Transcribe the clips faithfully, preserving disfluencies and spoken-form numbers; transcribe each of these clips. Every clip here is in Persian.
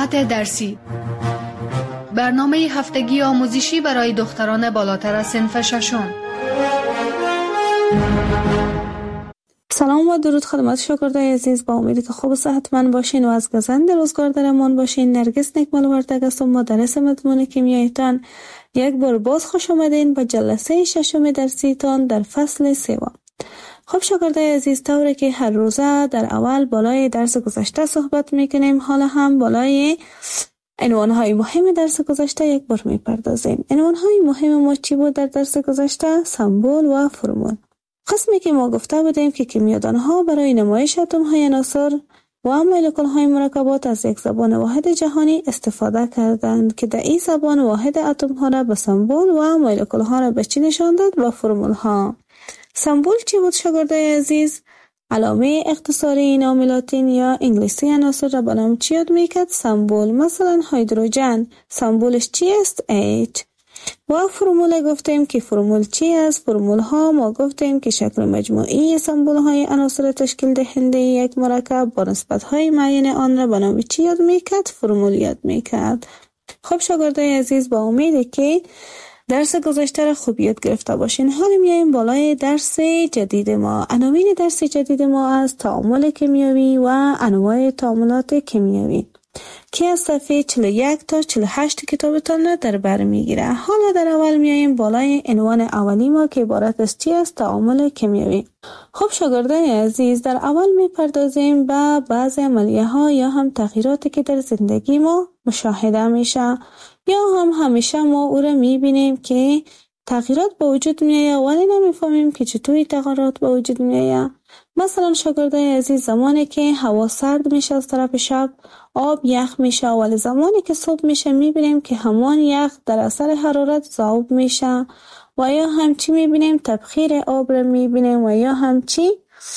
ساعت درسی، برنامه هفتگی آموزشی برای دختران بالاتر از صنف ششم. سلام و درود خدمت شاگردای عزیز، با امیدی که خوب و صحتمند باشین و از گزند روزگار در امان باشین. نرگس نکمل ورتگ هستم، مدرس مضمون کیمیایتان. یک بار باز خوش آمدین به جلسه ششم درسیتان در فصل سوم. خب شاگردای عزیز، طوری که هر روزه در اول بالای درس گذشته صحبت میکنیم، حالا هم بالای عنوانهای مهم درس گذشته یک بار میپردازیم. عنوانهای مهم ما چی بود در درس گذشته؟ سمبل و فرمول. قسمی که ما گفته بودیم که کیمیادانها برای نمایش اتم‌های عناصر و مولکول‌های مرکبات از یک زبان واحد جهانی استفاده کردند که در این زبان واحد اتم‌ها را به سمبل و مولکول‌ها را به چی نشان داد؟ به فرمول‌ها. سمبل چی بود شاگردای عزیز؟ علامه اختصاری نام لاتین یا انگلیسی عناصر را به نام چی یاد میکرد؟ سمبل. مثلا هیدروژن سمبلش چی است؟ H. و فرمول گفتیم که فرمول چی است؟ فرمول ها ما گفتیم که شکل مجموعی سمبل های عناصر تشکیل دهنده یک مرکب با نسبت های معین آن را به نام چی یاد میکرد؟ فرمول یاد میکرد. خب شاگردای عزیز، با امیده که درس گذشته را خوب یاد گرفته باشین. حالا میایم بالای درس جدید ما. عناوین درس جدید ما از تعامل کیمیایی و انواع تعاملات کیمیایی که از صفحه چهل و یک تا چهل و هشت کتابتان را در بر میگیره. حالا در اول میایم بالای عنوان اولی ما که عبارت از چی است؟ تعامل کیمیایی. خب شاگردان عزیز، در اول میپردازیم به بعضی عملیه ها یا هم تغییراتی که در زندگی ما مشاهده میشه یا هم همیشه ما او را میبینیم که تغییرات به وجود میآید ولی نمیفهمیم که چطوری تغییرات به وجود میآید. مثلا شاگردای عزیز، زمانی که هوا سرد میشه از طرف شب آب یخ میشه، ولی زمانی که صبح میشه میبینیم که همان یخ در اثر حرارت ذوب میشه. و یا همچی میبینیم تبخیر آب را میبینیم و یا همچی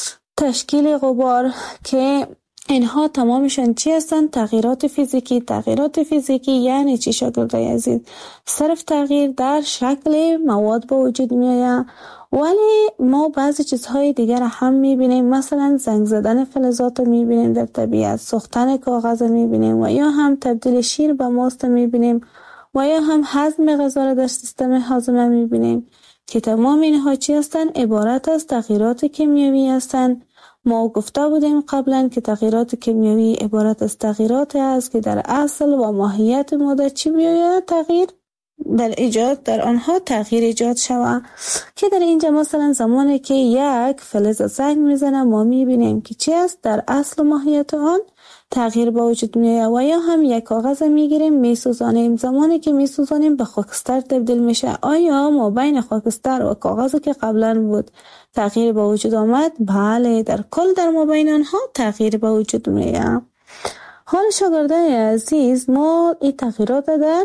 تشکیل غبار که اینها تمامشان چی هستند؟ تغییرات فیزیکی. تغییرات فیزیکی یعنی چی شاگردای عزیز؟ صرف تغییر در شکل مواد به وجود میآید، ولی ما بعضی چیزهای دیگر هم میبینیم. مثلا زنگ زدن فلزات میبینیم در طبیعت، سوختن کاغذ میبینیم و یا هم تبدیل شیر به ماست میبینیم و یا هم هضم غذا را در سیستم هاضمه میبینیم که تمام اینها چی هستند؟ عبارت از تغییرات کیمیایی هستند. ما گفته بودیم قبلا که تغییرات کیمیایی عبارت از تغییرات است که در اصل و ماهیت ماده چی بیاید؟ تغییر در ایجاد در آنها تغییر ایجاد شود. که در اینجا مثلا زمانی که یک فلز زنگ میزنه ما میبینیم که چی است؟ در اصل و ماهیت آن تغییر به وجود میآید. و یا هم یک کاغذ میگیریم میسوزانیم، زمانی که میسوزانیم به خاکستر تبدیل میشه. آیا ما بین خاکستر و کاغذی که قبلا بود تغییر به وجود آمد؟ بله، در کل در ما بین آنها تغییر به وجود میآید. حال شاگردان عزیز، ما این تغییرات در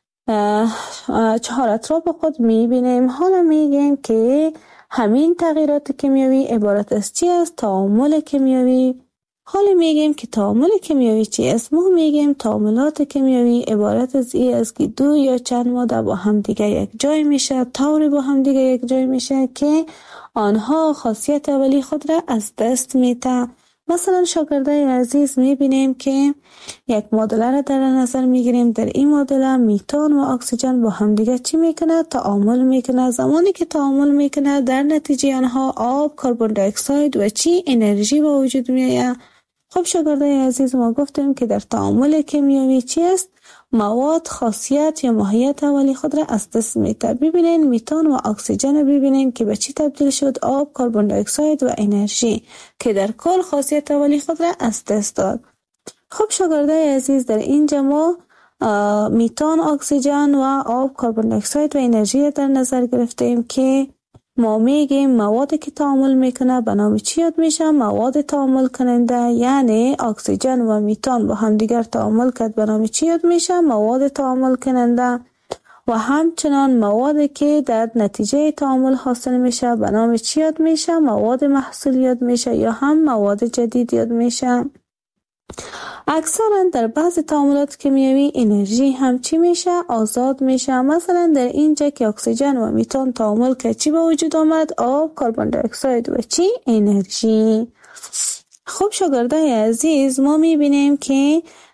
چهار اطراف خود میبینیم. حالا میگیم که همین تغییرات کیمیایی عبارت از چی است؟ تعامل کیمیایی. حالا میگیم که تعامل کیمیایی چی است؟ ما میگیم تعاملات کیمیایی عبارت از این است که دو یا چند ماده با هم دیگه یک جای میشه، طوری با هم دیگه یک جای میشه که آنها خاصیت اولی خود را از دست میده. مثلا شاگردای عزیز میبینیم که یک معادله را در نظر میگیریم. در این معادله میتان و اکسیژن با هم دیگه چی میکنه؟ تعامل میکنه. زمانی که تعامل میکنه در نتیجه آنها آب، کربن دی اکساید و چی؟ انرژی به وجود میآید. خب شاگردای عزیز، ما گفتیم که در تعامل کیمیایی چی است؟ مواد خاصیت یا ماهیت اولی خود را از دست میده. ببینین میتان و اکسیژن ببینین که به چی تبدیل شد؟ آب، کربن دی اکساید و انرژی که در کل خاصیت اولی خود را از دست داد. خب شاگردای عزیز، در اینجا ما میتان، اکسیژن و آب، کربن دی اکساید و انرژی در نظر گرفتیم که ما میگیم موادی که تعامل میکنه به نام چی یاد میشه؟ مواد تعامل کننده. یعنی اکسیژن و میتان با هم دیگر تعامل کرد به نام چی یاد میشه؟ مواد تعامل کننده. و همچنان موادی که در نتیجه تعامل حاصل میشه به نام چی یاد میشه؟ مواد محصول یاد میشه یا هم مواد جدید یاد میشه. اکثرا در بعض تعاملات کیمیایی انرژی هم چی میشه؟ آزاد میشه. مثلا در اینجا که اکسیژن و میتان تعامل که چی به وجود آمد؟ آب، کربن دی اکساید و چی؟ انرژی. خب شاگردای عزیز، ما میبینیم که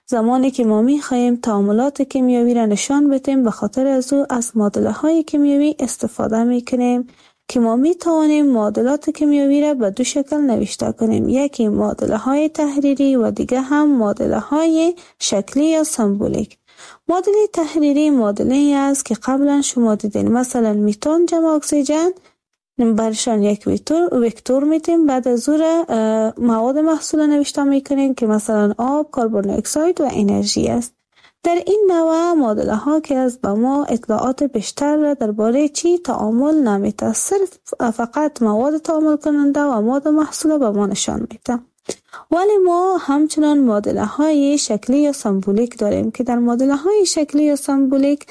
زمانی که ما می‌خواهیم تعاملات کیمیایی را نشان بدیم، به خاطر از او از معادله های کیمیایی استفاده می‌کنیم که ما می‌توانیم معادلات کیمیایی را به دو شکل نوشته کنیم، یکی معادله های تحریری و دیگه هم معادله های شکلی یا سمبولیک. معادله تحریری معادله است که قبلا شما دیدین، مثلا میتون جمع اکسیژن برشان یک وکتور وکتور میتیم، بعد از او مواد محصول نوشته میکنیم که مثلا آب، کربن دی اکساید و انرژی است. در این نوع معادله ها که از به ما اطلاعات بیشتر را درباره چی تعامل نمیده، صرف فقط مواد تعامل کننده و مواد محصول به ما نشان میده. ولی ما همچنان معادله های شکلی یا سمبولیک داریم که در معادله های شکلی یا سمبولیک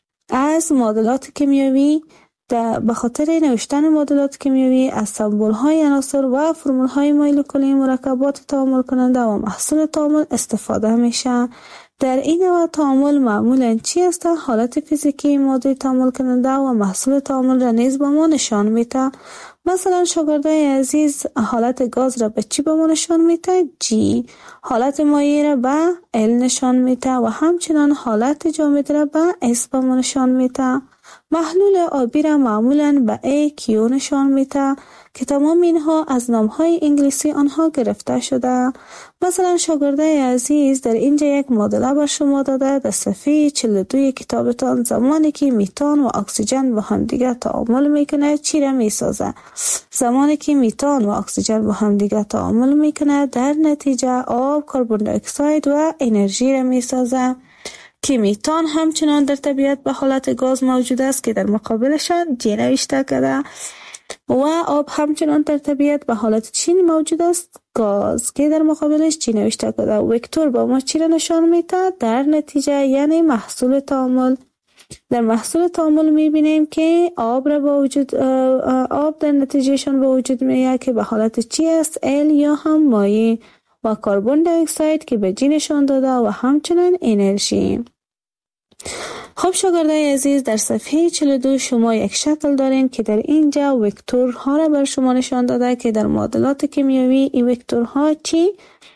از معادلات کیمیایی به خاطر نوشتن معادلات کیمیایی از سمبول های عناصر و فرمول های مولکولی مرکبات تعامل کننده و محصول تعامل استفاده میشه. در این نوع تعامل معمولاً چی است؟ حالت فیزیکی ماده تعامل کننده و محصول تعامل را نیز به ما نشان میده. مثلا شاگردای عزیز حالت گاز را به چی به ما نشان میده؟ جی. حالت مایع را به ال نشان میده و همچنان حالت جامد را به اس به ما نشان میده. محلول آبی را معمولاً به ای کیو نشان میده که تمام اینها از نامهای انگلیسی آنها گرفته شده. مثلا شاگردای عزیز در اینجا یک معادله بر شما داده در صفحه چهل و دو کتابتان، زمانی که میتان و اکسیژن با هم دیگر تعامل میکنه چی را میسازه؟ زمانی که میتان و اکسیژن با هم دیگر تعامل میکنه در نتیجه آب، کربن دی اکساید و انرژی را میسازه که میتان همچنان در طبیعت به حالت گاز موجود است که در مقابلشان جی نوشته کرده و آب همچنان در طبیعت به حالت چی موجود است؟ گاز که در مقابلش چی نوشته کرده. وکتور با ما چی را نشان میده؟ در نتیجه یعنی محصول تعامل. در محصول تعامل میبینیم که آب را با وجود آب در نتیجهشان به وجود میاد که به حالت چی است؟ ال یا هم مایع و کربن دی اکساید که به جی نشان داده و همچنان انرژی. خب شاگردای عزیز در صفحه چهل و دو شما یک شکل دارین که در اینجا وکتورها را بر شما نشان داده که در معادلات کیمیایی این وکتورها چی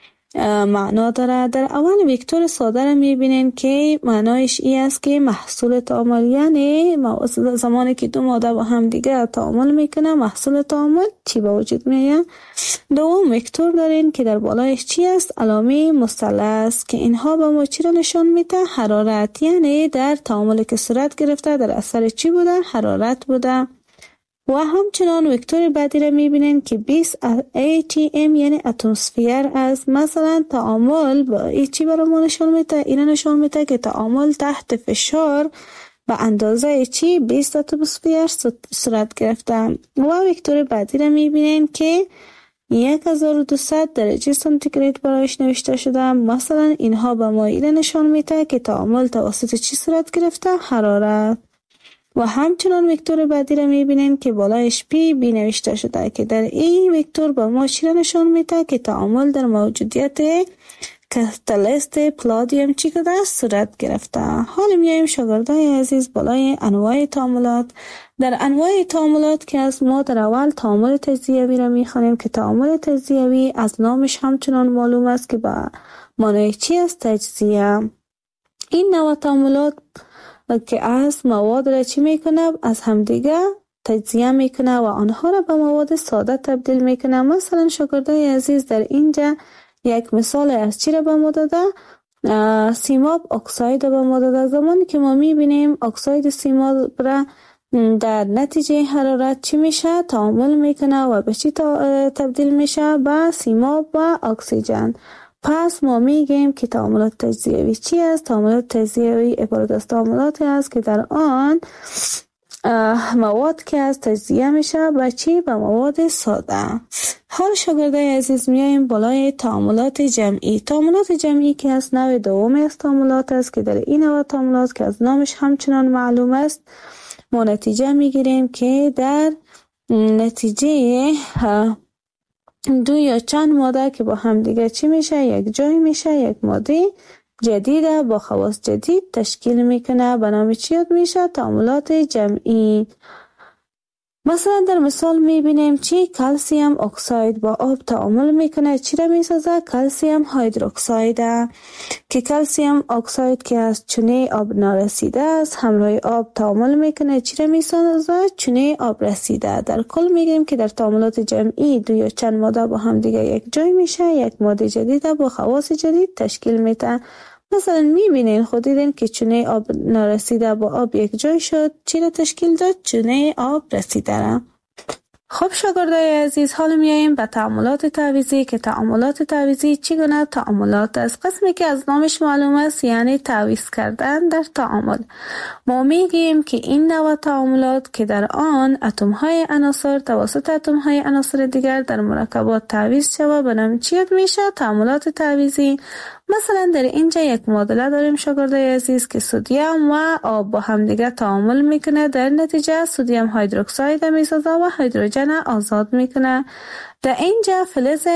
معنا داره. در اول وکتور ساده را میبینین که معنایش ای است که محصول تعامل، یعنی زمانی که دو ماده با هم دیگه تعامل میکنه محصول تعامل چی به وجود میاد. دوم وکتور دارین که در بالایش چی است؟ علامه مثلث که اینها به ما چی را نشان میده؟ حرارت، یعنی در تعاملی که صورت گرفته در اثر چی بوده؟ حرارت بوده. و همچنان وکتور بعدی را میبینین که بیست ای تی ام یعنی اتمسفیر است. مثلا تعامل با ای چی برای ما نشان میده؟ این نشان میده که تعامل تحت فشار به اندازه چی؟ بیست اتمسفیر صورت گرفته. و وکتور بعدی را میبینین که هزار و دویست درجه سانتیگراد برایش نوشته شده. مثلا اینها به ما این نشان میده که تعامل توسط چی صورت گرفته؟ حرارت. و همچنان وکتور بعدی را میبینین که بالایش پی بی نوشته شده که در این وکتور با ما چی را نشان میده که تعامل در موجودیت کاتالیست پلادیم چی کده صورت گرفته. حالا میایم شاگردای عزیز بالای انواع تعاملات. در انواع تعاملات که از ما در اول تعامل تجزیوی را میخوانیم که تعامل تجزیوی از نامش همچنان معلوم است که با معنای چی است؟ تجزیه. این نوع تعاملات که از مواد را چی میکنه؟ از همدیگه تجزیه میکنه و آنها را به مواد ساده تبدیل میکنه. مثلا شاگردای عزیز در اینجا یک مثال از چی را به ما داده؟ سیماب اکساید را به ما داده. زمانی که ما میبینیم اکساید سیماب را در نتیجه حرارت چی میشه؟ تعامل میکنه و به چی تبدیل میشه؟ به سیماب و اکسیژن. پس ما میگیم که تعاملات تجزیوی چی است؟ تعاملات تجزیوی عبارت از تعاملاتی است که در آن مواد که از تجزیه میشه به چی؟ به مواد ساده. حال شاگردای عزیز میایم بالای تعاملات جمعی. تعاملات جمعی که از نوع دوم از تعاملات است که در این نوع تعاملات که از نامش همچنان معلوم است ما نتیجه میگیریم که در نتیجه دو یا چند ماده که با هم دیگه چی میشه؟ یک جای میشه، یک ماده جدیده با خواص جدید تشکیل میکنه. به نام چی یاد میشه؟ تعاملات جمعی. مثلا در مثال میبینیم چی کلسیم اکساید با آب تعامل میکنه، چی را میسازه؟ کلسیم هیدروکساید که کلسیم اکساید که از چونه آب نارسیده است همراه آب تعامل میکنه، چی را میسازه؟ چونه آب رسیده. در کل میگیم که در تعاملات جمعی دو یا چند ماده با هم دیگه یک جای میشه، یک ماده جدید با خواص جدید تشکیل میده. مثلا میبینین خود دیدین که چونه آب نارسیده با آب یک جای شد، چی را تشکیل داد؟ چونه آب رسیده را. خب شاگردای عزیز، حالا میاییم به تعاملات تعویضی که تعاملات تعویضی چگونه تعاملات است. قسمی که از نامش معلوم است یعنی تعویض کردن در تعامل. ما میگیم که این نوع تعاملات که در آن اتم های عناصر توسط اتم های عناصر دیگر در مرکبات تعویض شود به نام چی میشه؟ تعاملات تعویضی. مثلا در اینجا یک معادله داریم شاگردای عزیز که سدیم و آب با هم دیگه تعامل میکنه، در نتیجه سدیم هیدروکساید میسازه و هیدروژن آزاد میکنه. در اینجا فلز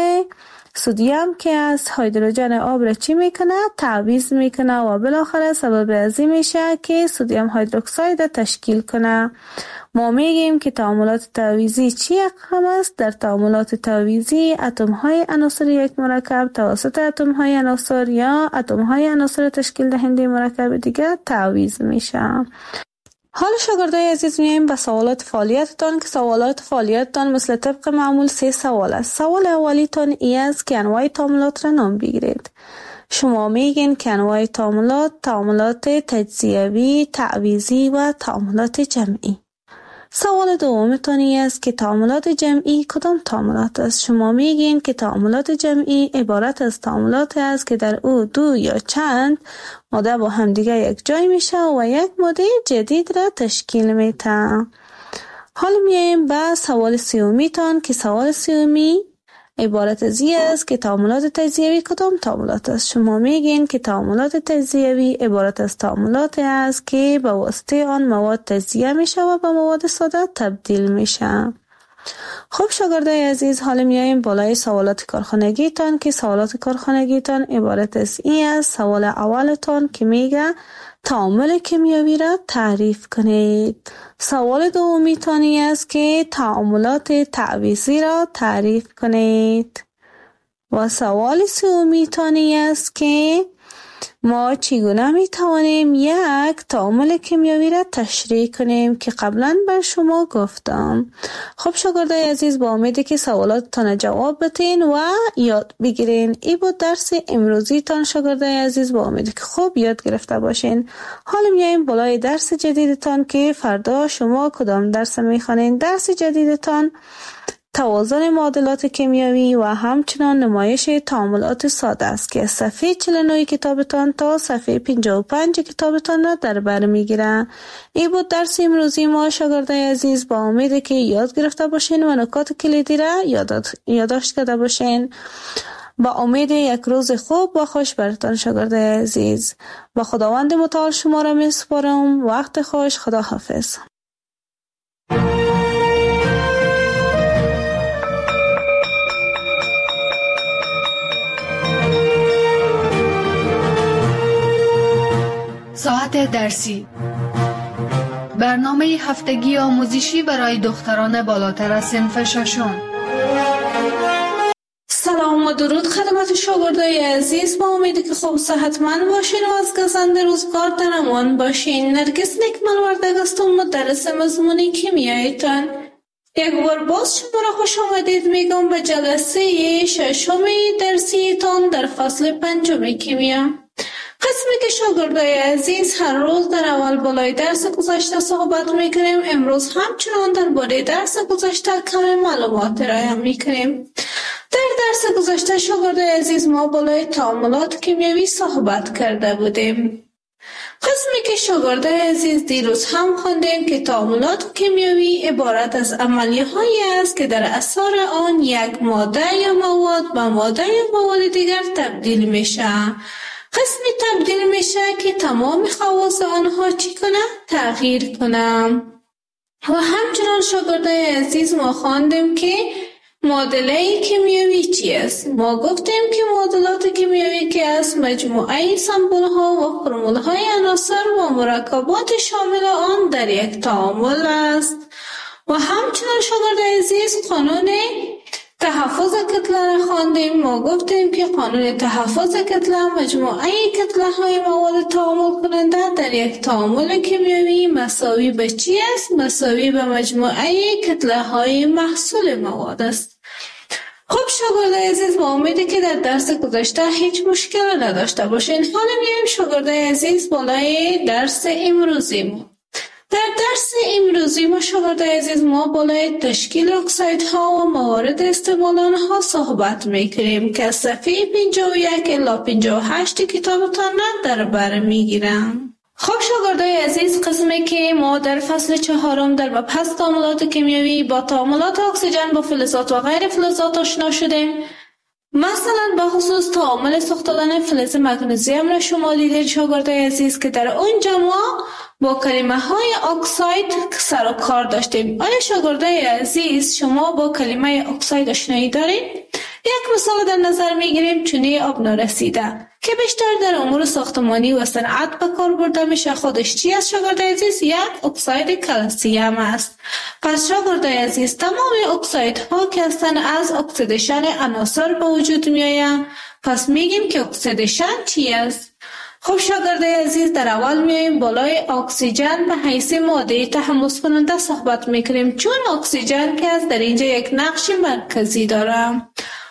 سدیم که از هیدروژن آب را چی میکنه؟ تعویض میکنه و بالاخره سبب ازی میشه که سدیم هیدروکساید تشکیل کنه. ما میگیم که تعاملات تعویضی چی اقسام است؟ در تعاملات تعویضی اتم های عناصر یک مرکب توسط اتم های عناصر یا اتم های عناصر تشکیل دهنده مرکب دیگر تعویض میشه. حالا شاگردای عزیز میایم به سوالات فعالیتتان که سوالات فعالیتتان مثل طبق معمول سه سوال است. سوال اولیتان ای است که انواع تعاملات را نام بگیرید. شما میگین که انواع تعاملات تعاملات تجزیوی، تعویضی و تعاملات جمعی. سوال دومتان ای است که تعاملات جمعی کدام تعاملات است. شما میگین که تعاملات جمعی عبارت از تعاملات است که در او دو یا چند ماده با هم دیگه یک جای میشه و یک ماده جدید را تشکیل میده. حالا میایم به سوال سومیتان که سوال سومی عبارت از این است که تعاملات تجزیوی کدام تعاملات است. شما میگین که تعاملات تجزیوی عبارت از تعاملات است که به واسطه آن مواد تجزیه میشه و به مواد ساده تبدیل میشه. خب شاگردای عزیز، حالا میایم بالای سوالات کارخانگیتان که سوالات کارخانگیتان عبارت از این است. سوال اولتان که میگه تعامل کیمیایی را تعریف کنید. سوال دومیتان است که تعاملات تعویضی را تعریف کنید. و سوال سومیتان است که ما چگونه می توانیم یک تعامل کیمیایی را تشریح کنیم که قبلا بر شما گفتم. خب شاگردای عزیز، با امیدی که سوالاتتان جواب بتین و یاد بگیرین. ای بود درس امروزی تان شاگردای عزیز، با امیدی که خوب یاد گرفته باشین. حالا میایم بالای درس جدیدتان که فردا شما کدام درس میخوانین. درس جدیدتان توازن معادلات کیمیایی و همچنان نمایش تعاملات ساده است که صفحه چهل و نه کتابتان تا صفحه پنجاه و پنج کتابتان را در بر میگیره. این بود درس امروزی ما شاگردای عزیز، با امید که یاد گرفته باشین و نکات کلیدی را یادداشت کرده باشین. با امید یک روز خوب و خوش براتان شاگردای عزیز. با خداوند متعال شما را میسپارم. وقت خوش. خدا حافظ. ساعت درسی، برنامه هفتگی آموزشی برای دختران بالاتر از صنف ششم. سلام و درود خدمت شاگردای عزیز، با امیدی که خوب صحتمند باشین و از گزند روزگار در امان باشین. نرگس نکمل وردگ هستم، مدرس مضمون کیمیایتان. یک بار باز شما را خوش آمدید میگم به جلسه ششم درسیتان در فصل پنجم کیمیا. قسمی که شاگردای عزیز هر روز در اول بالای درس گذشته صحبت میکنیم، امروز همچنان در باره درس گذشته کم معلومات ارائه میکنیم. در درس گذشته شاگردای عزیز ما بالای تعاملات کیمیایی صحبت کرده بودیم. قسمی که شاگردای عزیز دیروز هم خوندیم که تعاملات کیمیایی عبارت از عملیه هایی است که در اثر آن یک ماده یا مواد به ماده یا مواد دیگر تبدیل میشه. قسمی تبدیل میشه که تمام خواص آنها چی کنه؟ تغییر کنه. و همچنان شاگردای عزیز ما خواندیم که معادله کیمیایی چی است؟ ما گفتیم که معادلات کیمیایی که است مجموعه سمبل ها و فرمول های عناصر و مرکبات شامل آن در یک تعامل است. و همچنان شاگرد عزیز قانون تحفظ کتله را خواندیم. ما گفتیم که قانون تحفظ کتله مجموعه کتله های مواد تعامل کننده در یک تعامل کیمیایی مساوی به چی است؟ مساوی به مجموعه کتله های محصول مواد است. خب شاگرد عزیز، با امیدی که در درس گذشته هیچ مشکل نداشته باشین. حالا میایم شاگرد عزیز بالای درس امروزی ما. در درس امروزی ما شاگرد عزیز ما بالای تشکیل اکسایدها و موارد استعمال آنها صحبت میکنیم که از صفحه پنجاه و یک الی پنجاه و هشت کتابتان در بر میگیرم. خب شاگردای عزیز، قسمی که ما در فصل چهارم در مبحث تعاملات کیمیایی با تعاملات اکسیژن با فلزات و غیر فلزات آشنا شدیم. مثلا به خصوص تعامل سوختن فلز مگنیزیم را شما دیدید شاگردای عزیز که در اونجا ما با کلمه های اکساید سر و کار داشتیم. آیا شاگردای عزیز شما با کلمه اکساید آشنایی دارید؟ یک مثال در نظر میگیریم، چونه آب نارسیده که بیشتر در امور ساختمانی و صنعت به کار برده میشه. خودش چی است شاگردای عزیز؟ یک اکساید کلسیم است. پس شاگردای عزیز تمام اکسایدها که هستند از اکسیدیشن عناصر به وجود میآیند. پس میگیم که اکسیدیشن چی است؟ خب شاگردای عزیز، در اول میایم بالای اکسیژن به حیث ماده تحمض کننده صحبت میکنیم، چون اکسیژن که از در اینجا یک نقش مرکزی داره.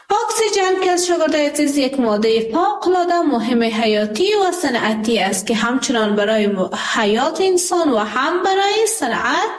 اکسیژن که از شاگردای عزیز یک ماده فوق‌العاده مهم حیاتی و صنعتی است که همچنان برای حیات انسان و هم برای صنعت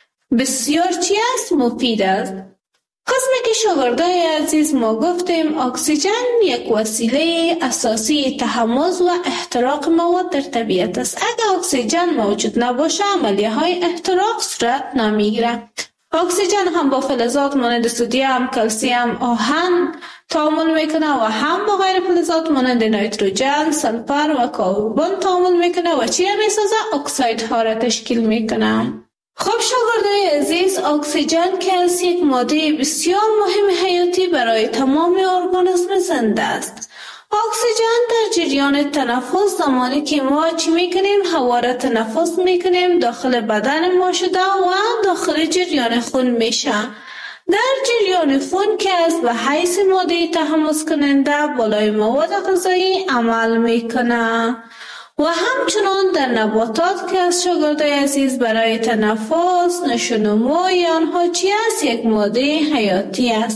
بسیار چی است؟ مفید است. قسمی که شاگردای عزیز ما گفتیم اکسیژن یک وسیله اساسی تحمض و احتراق مواد در طبیعت است. اگر اکسیژن موجود نباشه عملیه های احتراق صورت نمیگیره. اکسیژن هم با فلزات مانند سدیم، کلسیم، آهن تعامل میکنه و هم با غیر فلزات مانند نیتروژن، سلفر و کربن تعامل میکنه و چی میسازه؟ اکسایدها را تشکیل میکنه. خب شاگردای عزیز، اکسیژن که از یک ماده بسیار مهم حیاتی برای تمام ارگانیسم زنده است. اکسیژن در جریان تنفس زمانی که ما چی میکنیم؟ هوا را تنفس میکنیم داخل بدن ما شده و داخل جریان خون میشه. در جریان خون که از به حیث ماده تحمض کننده بالای مواد غذایی عمل میکنه و همچنان در نباتات که از شاگردای عزیز برای تنفس نشونمای آنها چی است؟ یک ماده حیاتی است.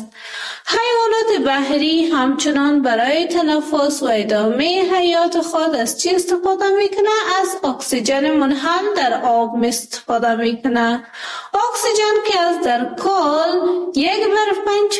حیوانات بحری همچنان برای تنفس و ادامه حیات خود از چی استفاده میکنه؟ از اکسیژن منحل در آب استفاده میکنه. اکسیژن که از در کل یک بر پنج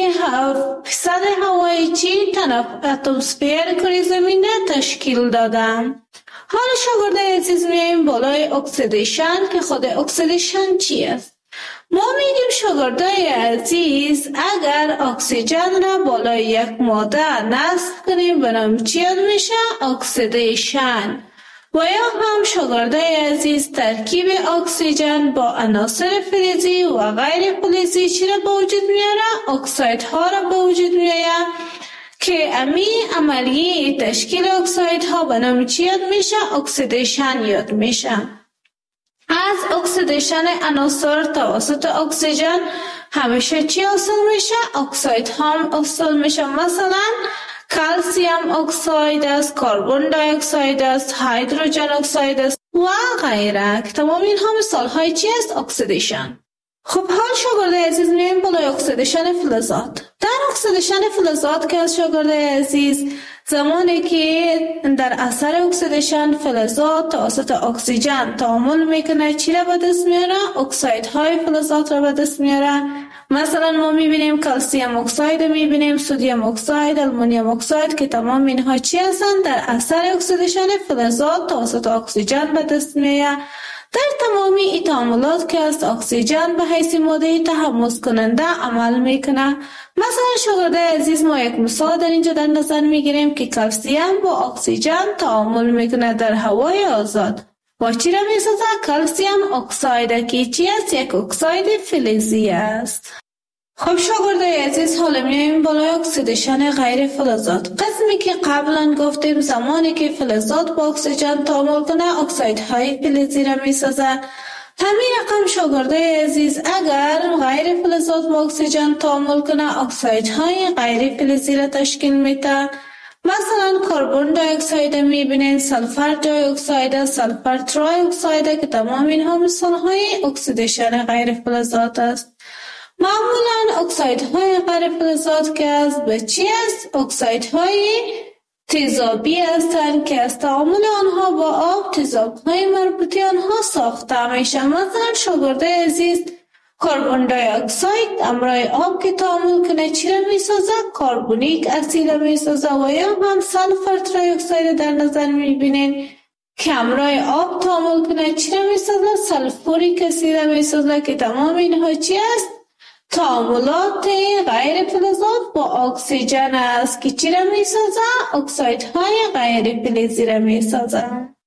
فیصد هوای چی اتمسفر کره زمین تشکیل داده. حالا شاگردای عزیز میایم بالای اکسیدیشن که خود اکسیدیشن چی است؟ ما میگیم شاگردای عزیز اگر اکسیژن را بالای یک ماده نصب کنیم به نام چی میشه؟ اکسیدیشن. و یا هم شاگردای عزیز ترکیب اکسیژن با عناصر فلزی و غیر فلزی چی را به وجود میاره؟ اکسایدها را به وجود میاره که امی عملیه تشکیل اکسایدها به نام چی یاد میشه؟ اکسیدیشن یاد میشه. از اکسیدیشن عناصر توسط اکسیژن همیشه چی حاصل میشه؟ اکساید هم حاصل میشه. مثلا کلسیم اکساید است، کربن دی اکساید است، هیدروژن اکساید است و غیره که تمام اینها مثال های چی است؟ اکسیدیشن. خب حال شاگردای عزیز میایم بالای اکسیدیشن فلزات. در اکسیدیشن فلزات که از شاگردای عزیز زمانی که در اثر اکسیدیشن فلزات توسط اکسیژن تعامل میکنه چی را به دست میاره؟ اکسایدهای فلزات را به دست میاره. مثلا ما میبینیم کلسیم اکساید، میبینیم سدیم اکساید، آلومینیوم اکساید که تمام اینها چی هستند؟ در اثر اکسیدیشن فلزات توسط اکسیژن به دست میاره. در تمامی این تعاملات که از اکسیژن به حیث ماده تحمض کننده عمل میکنه. مثلا شاگردای عزیز ما یک مثال در اینجا در نظر میگیریم که کلسیم با اکسیژن تعامل میکنه در هوای آزاد و چی را میسازه؟ کلسیم اکساید که چی است؟ یک اکساید فلزی است. خب شاگردای عزیز حالا میایم بالای اکسیدیشن غیر فلزات. قسمی که قبلا گفتیم زمانی که فلزات با اکسیژن تعامل کنه اکسایدهای فلزی را میسازه. همین رقم شاگردای عزیز اگر غیر فلزات با اکسیژن تعامل کنه اکسایدهای غیر فلزی را تشکیل میده. مثلا کربن دی اکساید میبینین، سلفر دی اکساید، سلفر تری اکساید که تمام اینها مثالهای اکسیدیشن غیر فلزات است. معمولا اکسایدهای غیر فلزات که از به چی است؟ اکسایدهای تیزابی هستند که از تعامل آنها با آب تیزابهای مربوطه آنها ساخته میشه. مثلا شاگرده عزیز کربن دی اکساید همراه آب که تعامل کنه چی را میسازه؟ کربونیک اسید میسازه. و یا هم سلفر تری اکساید در نظر میبینین که همراه آب تعامل کنه چی را میسازه؟ سلفوریک اسید میسازه که تمام اینها چی است؟ تعاملات غیر فلزات با اکسیژن است که چی را میسازه؟ اکسایدهای غیر فلزی را میسازه.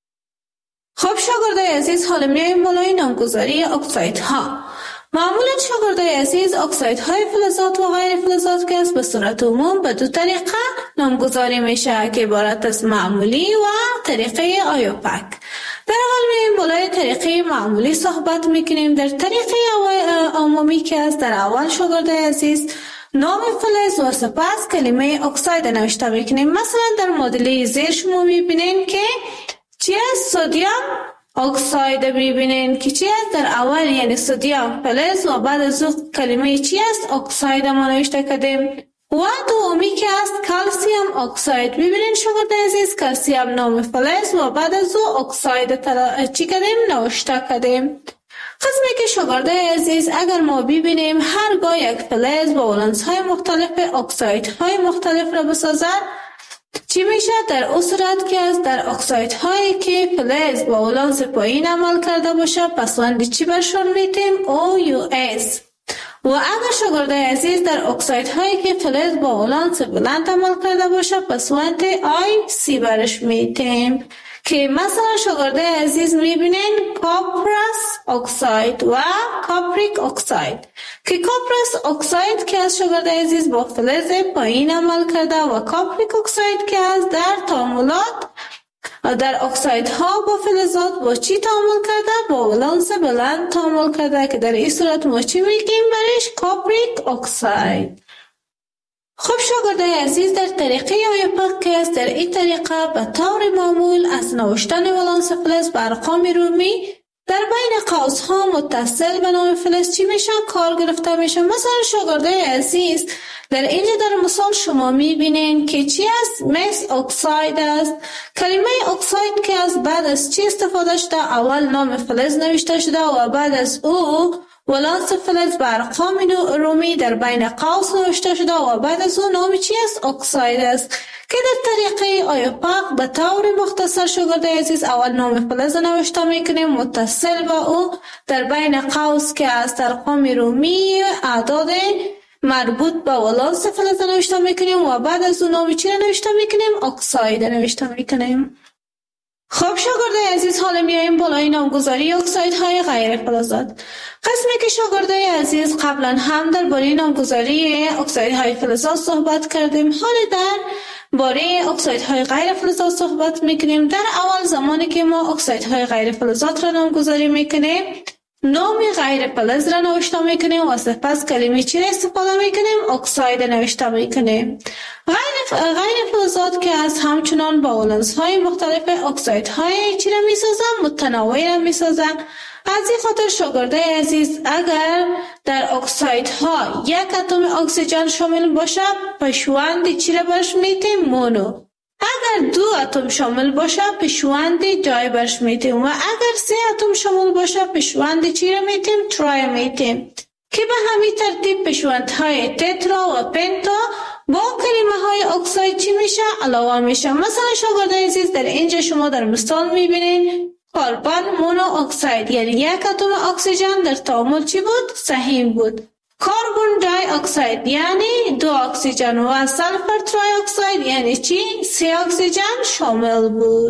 خب شاگردای عزیز حالا میایم بالای نامگذاری اکسایدها. معمولا شاگردای عزیز اکسایدهای فلزات و غیر فلزات که است به صورت عموم به دو طریقه نامگذاری میشه که عبارت از معمولی و طریقه آیوپک. در اول میایم بالای طریقه معمولی صحبت میکنیم. در طریقه عمومی که است در اول شاگردای عزیز نام فلز و سپس کلمه اکساید نوشته میکنیم. مثلا در معادله زیر شما میبینین که چی است؟ سدیم اکساید میبینین که چی است؟ در اول یعنی سدیم فلز و بعد از او کلمه چی است؟ اکساید ما نوشته کردیم. و دومی که است کلسیم اکساید. ببینین شاگرد عزیز کلسیم نام فلز و بعد از او اکساید چی کردیم؟ نوشته کردیم. قسمی که شاگرد عزیز اگر ما ببینیم هرگاه یک فلز با ولانس های مختلف اکساید های مختلف را بسازد چی میشه؟ در اون صورت که از در اکساید هایی که فلز با ولانس پایین عمل کرده باشه پسوند چی برشون میتیم؟ او یو اس. و اگر شاگرد عزیز در اکساید هایی که فلز با ولانس بلند عمل کرده باشه پسوند آی سی برش میتیم که مثلا شاگرد عزیز میبینین کپرس اکساید و کاپریک اکساید که کپرس اکساید که از شاگرد عزیز با فلز پایین عمل کرده و کاپریک اکساید که از در تعاملات در اکسایدها با فلزات با چی تعامل کرده؟ با ولانس بلند تعامل کرده که در این صورت ما چی میگیم برش؟ کاپریک اکساید. خب شاگردای عزیز در طریقه آیوپک که است در این طریقه به طور معمول از نوشتن ولانس فلز به ارقام رومی در بین قوس‌ها متصل به نام فلز چی میشه؟ کار گرفته میشه. مثلا شاگردای عزیز در اینجا در مثال شما میبینین که چی است؟ مس اکساید است. کلمه اکساید که از بعد از چی استفاده شده؟ اول نام فلز نوشته شده و بعد از او ولانس فلز به ارقام رومی در بین قوس نوشته شده و بعد از اون نام چی است؟ اکساید است که در طریقه آیوپک به طور مختصر شاگرد عزیز اول نام فلز نوشته میکنیم متصل با او در بین قوس که از ارقام رومی اعداد مربوط به ولانس فلز نوشته میکنیم و بعد از اون نام چی نوشته میکنیم؟ اکساید نوشته میکنیم. خب شاگردای عزیز حالا میایم بالای نامگذاری اکسایدهای غیر فلزات. قسمی که شاگردای عزیز قبلا هم در باره نامگذاری اکسایدهای فلزات صحبت کردیم، حالا در باره اکسایدهای غیر فلزات صحبت میکنیم. در اول زمانی که ما اکسایدهای غیر فلزات را نامگذاری میکنیم نام غیر فلز را نوشته میکنیم و سپس کلمه چی را استفاده میکنیم؟ اکساید نوشته میکنیم. غیر غیر فلزات که از همچنان با ولانس های مختلف اکسایدهای چی را میسازن؟ متنوع را میسازن. از این خاطر شاگردای عزیز اگر در اکسایدها یک اتم اکسیژن شامل باشه پیشوند چی را برش میتیم؟ مونو. اگر دو اتم شامل باشه پیشوند دای برش میتیم و اگر سه اتم شامل باشه پیشوند چی را میتیم؟ ترای میتیم که به همین ترتیب پیشوندهای تترا و پنتا با کلمه های اکساید چی میشه؟ علاوه میشه. مثلا شاگردای عزیز در اینجا شما در مثال میبینین کربن مونو اکساید یعنی یک اتم اکسیژن در تعامل چی بود؟ سهیم بود. کربن دی اکساید یعنی دو اکسیژن و سلفر تری اکساید یعنی چی؟ سه اکسیژن شامل بود.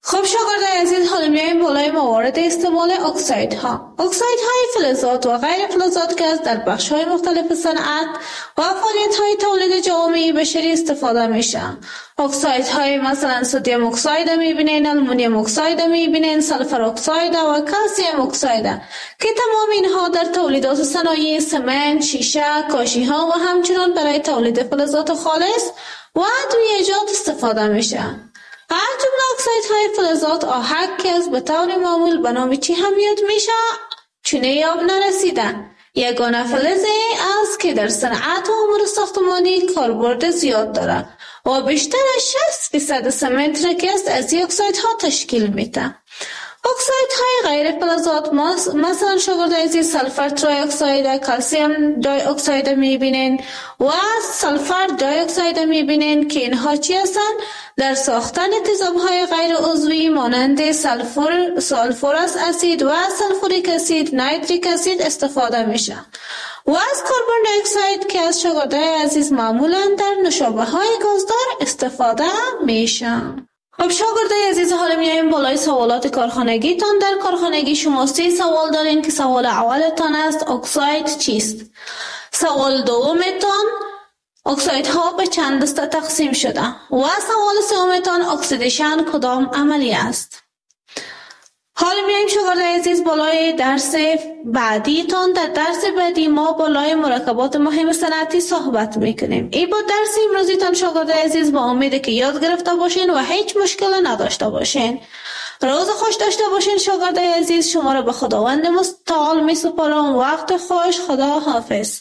خب شاگردان عزیز، حالا میایم بالای موارد استعمال اکسایدها. اکسایدهای فلزات و غیر فلزات که از در بخش‌های مختلف صنعت و فعالیت‌های تولید جوامع بشری استفاده میشن. اکسایدهای مثلا سدیم اکساید میبینین، آلومینیوم اکساید میبینین، سلفر اکساید و کلسیم اکساید که تمام اینها در تولیدات صنایع سمنت، شیشه، کاشی‌ها و همچنین برای تولید فلزات خالص و ادویه‌جات استفاده میشن. هر جمله اکسایدهای فلزات آهک که از به طور معمول به نام چی هم یاد میشه چونه یاب نرسیدن. یگانه فلزی است که در صنعت و امور ساختمانی کاربرد زیاد داره و بیشتر از شصت درصد سمنت را که از این اکسایدها تشکیل میده. اکسایدهای غیر فلزات مثلا شاگرد عزیز سلفر تری اکساید، کلسیم دای اکساید میبینین و سلفر دای اکساید میبینین که اینها چی هستن؟ در ساختن تیزابهای غیر عضوی مانند سلفور، سلفورس اسید و سلفوریک اسید، نایتریک اسید استفاده میشن. و از کربن دی اکساید که از شاگرد عزیز معمولا در نوشابه های گازدار استفاده میشن. خب شاگردای عزیز، حالا میایم بالای سوالات کارخانگی تان. در کارخانگی شما سه سوال دارین که سوال اولتان است اکساید چیست؟ سوال دومتان اکسایدها به چند دسته تقسیم شده و سوال سومتان اکسیدیشن کدام عملی است؟ حالا میایم شاگردای عزیز بالای درس بعدی تان. در درس بعدی ما بالای مرکبات مهم صنعتی صحبت میکنیم. این بود درس امروزی تان شاگردای عزیز، با امید که یاد گرفته باشین و هیچ مشکل نداشته باشین. روز خوش داشته باشین شاگردای عزیز. شما را به خداوند متعال میسپارم. وقت خوش. خدا حافظ.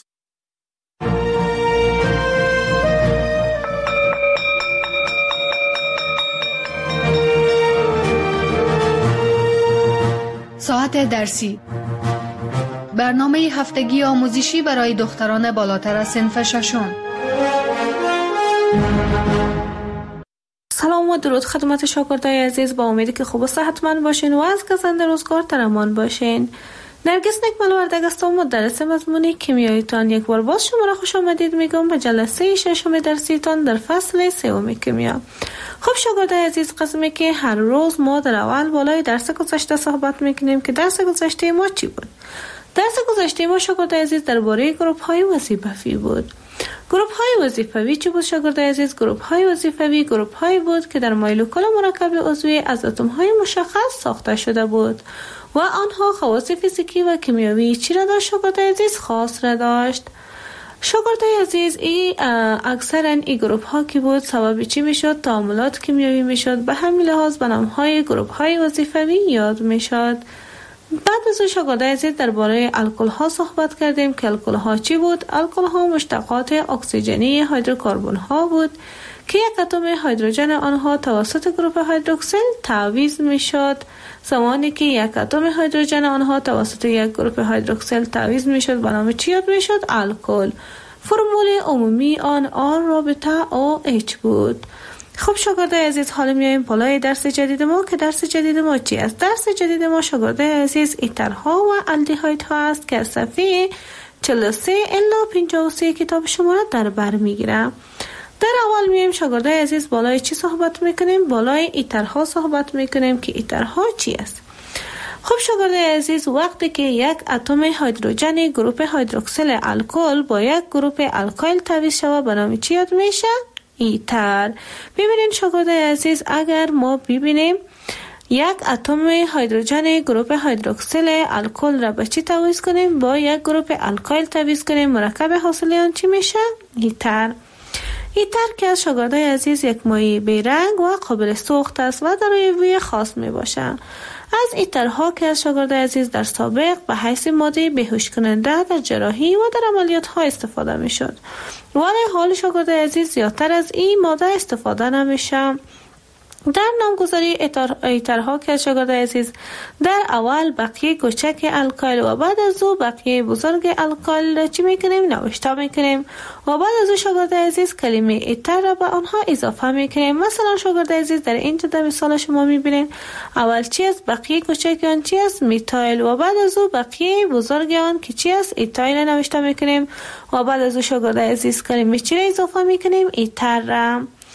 ساعت درسی، برنامه هفتگی آموزشی برای دختران بالاتر از صنف ششم. سلام و درود خدمت شاگردای عزیز، با امیدی که خوب و صحتمند باشین و از گزند روزگار در امان باشین. نرگس نکمل وردگ هستم، مدرس مضمون کیمیایتان. یک بار باز شما را خوش آمدید میگم به جلسه ششم درسیتان در فصل سوم کیمیا. خب شاگردای عزیز، قسمی که هر روز ما در اول بالای درس گذشته صحبت میکنیم که درس گذشته ما چی بود؟ درس گذشته ما شاگردای عزیز درباره گروپ های وظیفوی بود. گروپ های وظیفوی چی بود شاگردای عزیز؟ گروپ های وظیفوی گروپ هایی بود که در مولکول مرکب عضوی از اتم های مشخص ساخته شده بود و آنها خواص فیزیکی و کیمیایی چی را داشت شاگردای عزیز؟ خاص را داشت. شاگردای عزیز، ای اکثرا این گروپ ها کی بود؟ سبب چی میشد؟ تعاملات کیمیایی میشد. به همین لحاظ به نام های گروپ های وظیفوی یاد میشد. بعد از شاگردای عزیز درباره الکل ها صحبت کردیم که الکل ها چی بود؟ الکل ها مشتقات اکسیژنی هیدروکربن ها بود که یک اتم هیدروژن آنها توسط گروپ هیدروکسیل تعویض میشد. زمانی که یک اتم هیدروژن آنها توسط یک گروپ هیدروکسیل تعویض میشد به نام چی یاد میشد؟ الکل. فرمول عمومی آن آر رابطه او اچ بود. خب شاگردای عزیز، حالا میایم بالای درس جدید ما که درس جدید ما چی است؟ درس جدید ما شاگردای عزیز ایترها و الدیهایدها است که از صفحه چهل و سه الی پنجاه و سه کتاب شما را در بر میگیرم. در اول میایم شاگردای عزیز بالای چی صحبت میکنیم؟ بالای ایترها صحبت میکنیم که ایترها چی است؟ خب شاگردای عزیز، وقتی که یک اتم هیدروژن گروپ هیدروکسیل الکل با یک گروپ الکایل تعویض شود به نام چی یاد میشه؟ ایتر. ببینید شاگردای عزیز، اگر ما ببینیم یک اتم هیدروژن گروپ هیدروکسیل الکل را به چی تعویض کنیم؟ با یک گروپ الکایل تعویض کنیم، مرکب حاصل آن چی میشه؟ ایتر. ایتر که از شاگردای عزیز یک مایع بیرنگ و قابل سوخت است و دارای بوی خاص می باشند. از ایترها که از شاگردای عزیز در سابق به حیث ماده بیهوش کننده در جراحی و در عملیات ها استفاده می شد، ولی حال شاگردای عزیز زیادتر از این ماده استفاده نمیشه. در نامگذاری ایترها که شاگردای عزیز در اول بقیه کوچک الکایل و بعد از او بقیه بزرگ الکایل چی میکنیم؟ نوشته میکنیم و بعد از او شاگردای عزیز کلمه ایتر را به آنها اضافه میکنیم. مثلا شاگردای عزیز در اینجا در مثال شما میبینید اول چی است؟ بقیه کوچک آن چی است؟ میتایل و بعد از او بقیه بزرگ آن که چی است؟ ایتایل نوشته میکنیم و بعد از او شاگردای عزیز کلمه چی را اضافه میکنیم؟ ایتر را.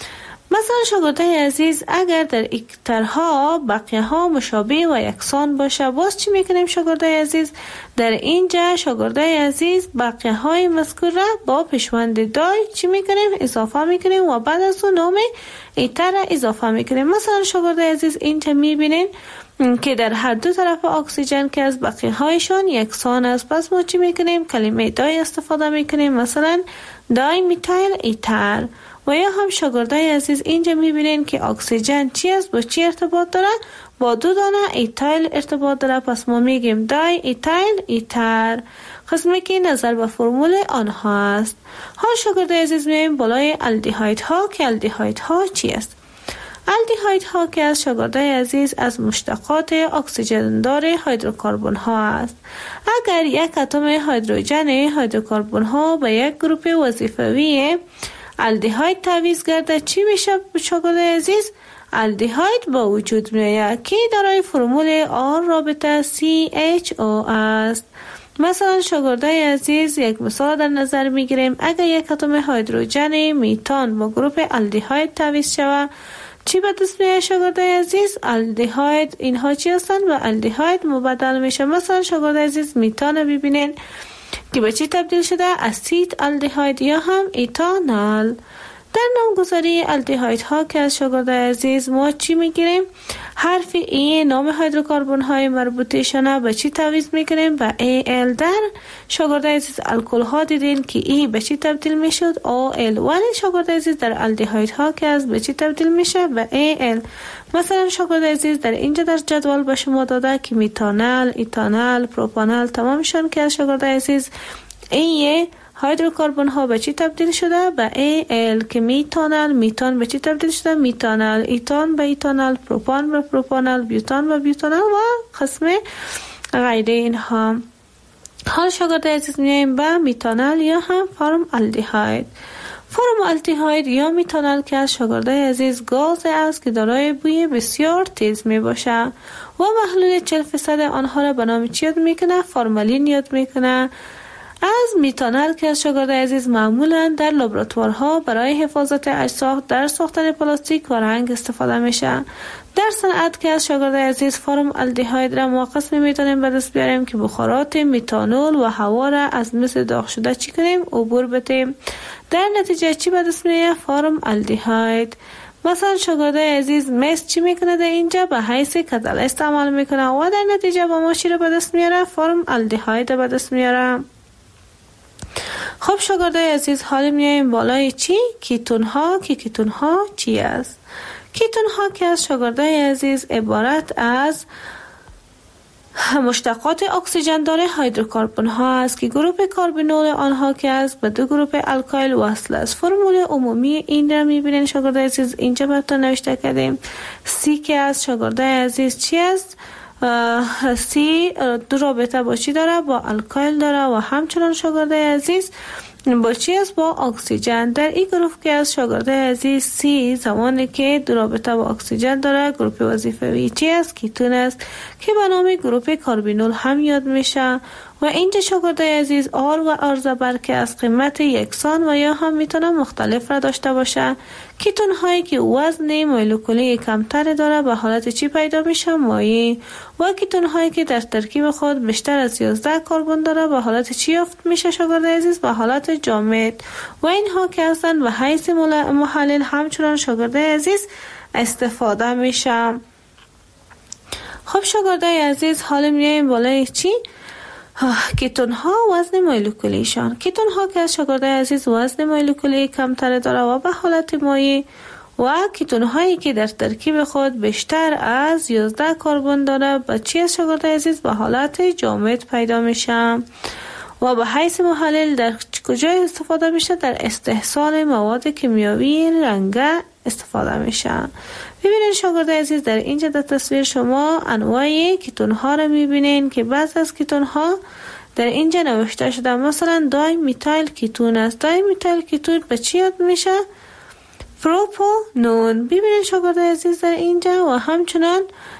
مثلا شاگردای عزیز اگر در اکترها بقیه ها مشابه و یکسان باشه، باز چی میکنیم شاگردای عزیز؟ در اینجا شاگردای عزیز بقیه های مذکور را با پیشوند دای چی میکنیم؟ اضافه میکنیم و بعد از اون نام ایتر را اضافه میکنیم. مثلا شاگردای عزیز اینجا میبینین که در هر دو طرف اکسیژن که از بقیه هایشان یکسان است، پس ما چی میکنیم؟ کلمه دای استفاده میکنیم، مثلا دای میتایل ایتر. و یا هم شاگردای عزیز اینجا میبینین که اکسیژن چی است؟ با چی ارتباط داره؟ با دو دانه ایتایل ارتباط داره، پس ما میگیم دای ایتایل ایتر، قسمی که نظر به فرمول آنها است. حال شاگردای عزیز میایم بالای الدیهاید ها که الدیهاید ها چی است؟ الدیهاید ها که از شاگردای عزیز از مشتقات اکسیژن دار هیدروکربن ها است. اگر یک اتم هیدروژن هیدروکربن ها به یک گروپ وظیفوی الدیهاید تعویض گرده چی میشه شاگردای عزیز؟ الدیهاید با وجود میآید که دارای فرمول آر رابطه سی اچ او است. مثلا شاگردای عزیز یک مثال در نظر میگیریم. اگر یک اتم هیدروژن میتان با گروپ الدیهاید تعویض شود چی به دست میاد شاگردای عزیز؟ الدیهاید. اینها چی هستند؟ و الدیهاید مبدل میشه. مثلا شاگردای عزیز میتان رو ببینین که به چی تبدیل شده؟ اسید الدیهاید یا هم ایتانال. در نامگذاری الدیهاید ها که از شاگردای عزیز ما چی میگیریم؟ حرف ای نام هیدروکربن های مربوطه‌شان به چی تعویض میکنیم؟ به ای ال. در شاگردای عزیز الکل ها دیدین که ای به چی تبدیل میشد؟ او ال. ولی شاگردای عزیز در الدیهاید ها که از به چی تبدیل میشه؟ به ای ال. مثلا شاگردای عزیز در اینجا در جدول به شما داده که میتانل، ایتانل، پروپانل تمامشان که از شاگردای عزیز ای هیدروکربن ها به چی تبدیل شده؟ به ای ال. که میتانل، میتان به چی تبدیل شده؟ میتانل، ایتان به ایتانل، پروپان به پروپانل، بیوتان به بیوتانل و قسم غیره اینها. حال شاگردای عزیز میایم به میتانل یا هم فرم الدیهاید. فرم الدیهاید یا میتانل که از شاگردای عزیز گاز است که دارای بوی بسیار تیز می باشه و محلول چهل درصد آنها را به نام چی یاد میکنه؟ فورمالین یاد میکنه. از میتانل که از شاگردای عزیز معمولا در لابراتوارها برای حفاظت اجزا در ساختن پلاستیک و رنگ استفاده میشه. در صنعت که از شاگردای عزیز فرم الدیهاید را ما قسمی میتونیم به دست بیاریم که بخارات میتانول و هوا را از مثل داغ شده چی کنیم؟ عبور بدیم. در نتیجه چی به دست میاد؟ فرم الدیهاید. مثلا شاگردای عزیز مس چی میکنه؟ در اینجا به حیث کاتالیست عمل میکنه و در نتیجه با ما چی را به دست میاره؟ فرم الدیهاید به دست میاره. خب شاگردای عزیز حالا میایم بالای چی؟ کیتون ها. که کیتون ها چی است؟ کیتون ها که از شاگردای عزیز عبارت از مشتقات اکسیژن دار هیدروکربن ها است که گروپ کاربینول آنها که است به دو گروپ الکایل وصل است. فرمول عمومی این را میبینین شاگردای عزیز اینجا براتون نوشته کردیم. سی که از شاگردای عزیز چی است؟ سی دو رابطه با چی داره؟ با الکایل داره و همچنان شاگردای عزیز با چی است؟ با اکسیژن. در این گروه که از شاگردای عزیز سی زمانی که دو رابطه با اکسیژن داره گروپ وظیفوی چی است؟ کیتون است که به نام گروپ کاربینول هم یاد میشه. و اینجا شاگردای عزیز آر و آر زبر که از قیمت یکسان و یا هم میتونه مختلف را داشته باشه. کیتون هایی که وزن مولکولی کمتر داره به حالت چی پیدا میشه؟ مایع. و کیتون هایی که در ترکیب خود بیشتر از یازده کربن داره به حالت چی یافت میشه شاگردای عزیز؟ به حالت جامد. و اینها که هستن به حیث محلل همچنان شاگردای عزیز استفاده میشه. خب شاگردای عزیز حالا میایم بالای چی؟ کیتون ها وزن مولکولیشان. کیتون ها که از شاگردای عزیز وزن مولکولی کمتر داره و به حالت مایع و کیتون هایی که در ترکیب خود بیشتر از یازده کربن داره به چی از شاگردای عزیز؟ به حالت جامد پیدا میشه. و به حیث محلل در کجا استفاده میشه؟ در استحصال مواد کیمیاوی رنگه استفاده میشه. ببینید شاگردای عزیز در اینجا در تصویر شما انواع کیتون ها رو میبینین که بعض از کیتون ها در اینجا نوشته شده. مثلا دای میتایل کیتون است. دای میتایل کیتون به چی یاد میشه؟ پروپانون. ببینید شاگردای عزیز در اینجا و همچنان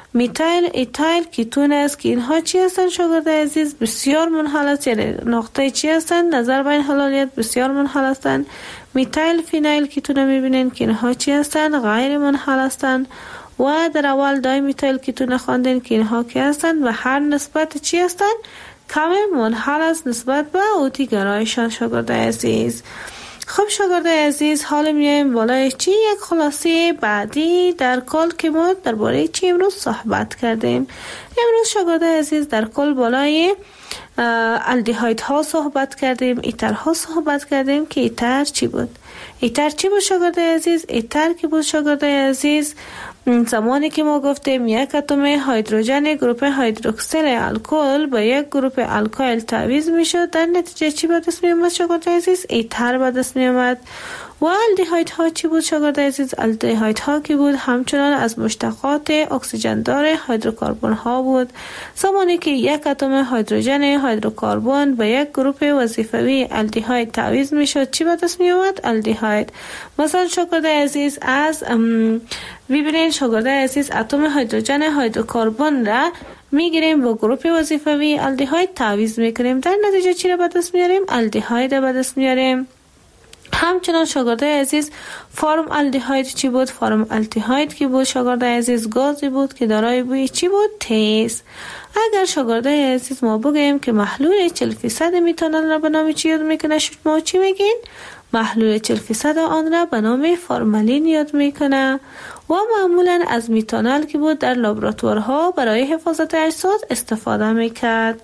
میتایل ایتایل کیتون است که اینها چی هستند شاگرد عزیز؟ بسیار منحل است، یعنی نقطه چی هستند؟ نظر بین حلالیت بسیار منحل هستند. میتایل فینایل کیتون میبینین که اینها چی هستند؟ غیر منحل هستند. و در اول دای میتایل کیتون خواندین که اینها کی هستند و هر نسبت چی هستند؟ کم منحل است نسبت به اوتی گرایشان شاگرد عزیز. خب شاگرد عزیز، حالا میایم بالای چی؟ یک خلاصه بعدی در کل که ما درباره چی امروز صحبت کردیم. امروز شاگرد عزیز در کل بالای الدیهاید ها صحبت کردیم، ایتر ها صحبت کردیم که ایتر چی بود؟ ایتر چی بود شاگرد عزیز؟ ایتر که بود شاگرد عزیز زمانی که ما گفتیم یک اتم هیدروژن گروپ هیدروکسیل الکل با یک گروپ الکایل تعویض میشد، در نتیجه چی به دست می اومد شاگرد عزیز؟ ایتر به دست می اومد. و الدیهاید ها چی بود شاگرد عزیز؟ الدیهاید ها کی بود؟ همچنان از مشتقات اکسیژن دار هیدروکربن ها بود. زمانی که یک اتم هیدروژن هیدروکربن با یک گروپ وظیفوی الدیهاید تعویض میشد چی به دست می اومد؟ الدیهاید. مثلا شاگرد عزیز از ببینید شاگرد عزیز اتم هیدروژن هیدروکربن را میگیریم با گروپ وظیفوی الدیهاید تعویض میکنیم، در نتیجه چی را به دست میاریم؟ الدیهاید را به دست میاریم. همچنان شاگرد عزیز فرم الدیهاید چی بود؟ فرم الدیهاید کی بود شاگرد عزیز؟ گازی بود که دارای بوی چی بود؟ تیز. اگر شاگرد عزیز ما بگیم که محلول چهل فیصد میتانل را به نام چی یاد میکنه، شما چی میگین؟ محلول چهل فیصد آن را به نام فرمالین یاد میکنه و معمولا از میتانل که بود در لابراتوارها برای حفاظت اجساد استفاده میکرد.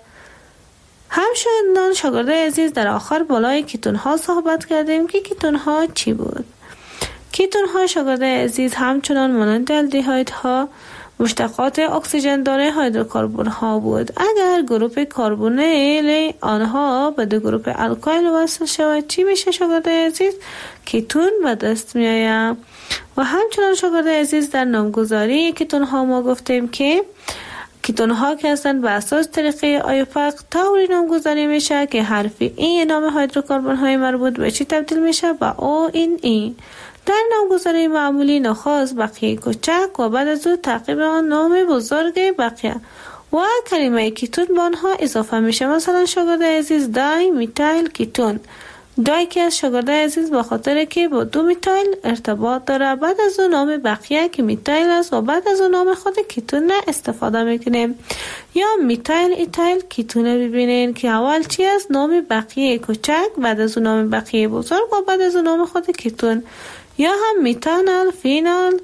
همچنان شاگرد عزیز در آخر بالای کیتون ها صحبت کردیم که کیتون ها چی بود؟ کیتون ها شاگرد عزیز همچنان مانند الدیهاید ها مشتقات اکسیژن دار هیدروکربن ها بود. اگر گروپ کربونیل آنها به دو گروپ الکایل وصل شود چی میشه شاگرد عزیز؟ کیتون به دست می آید. و همچنان شاگرد عزیز در نامگذاری کیتون ها ما گفتیم که کیتون ها که هستند به اساس طریقه آیوپاک طوری نامگذاری میشه که حرف ای نام هیدروکربن های مربوط به چی تبدیل میشه؟ به او این ای. در نامگذاری معمولی نخست بقیه کوچک و بعد از او تعقیب آن نام بزرگ بقیه و کلمه کیتون به آنها اضافه میشه. مثلا شاگرد عزیز دای میتایل کیتون، دای که از شاگرد عزیز به خاطر که با دو میتایل ارتباط داره، بعد از اون نام بقیه که میتایل است و بعد از اون نام خود کیتون استفاده میکنیم. یا میتایل ایتایل کیتون ببینین که اول چی است؟ نام بقیه کوچک، بعد از اون نام بقیه بزرگ و بعد از اون نام خود کیتون. یا هم میتانال فینال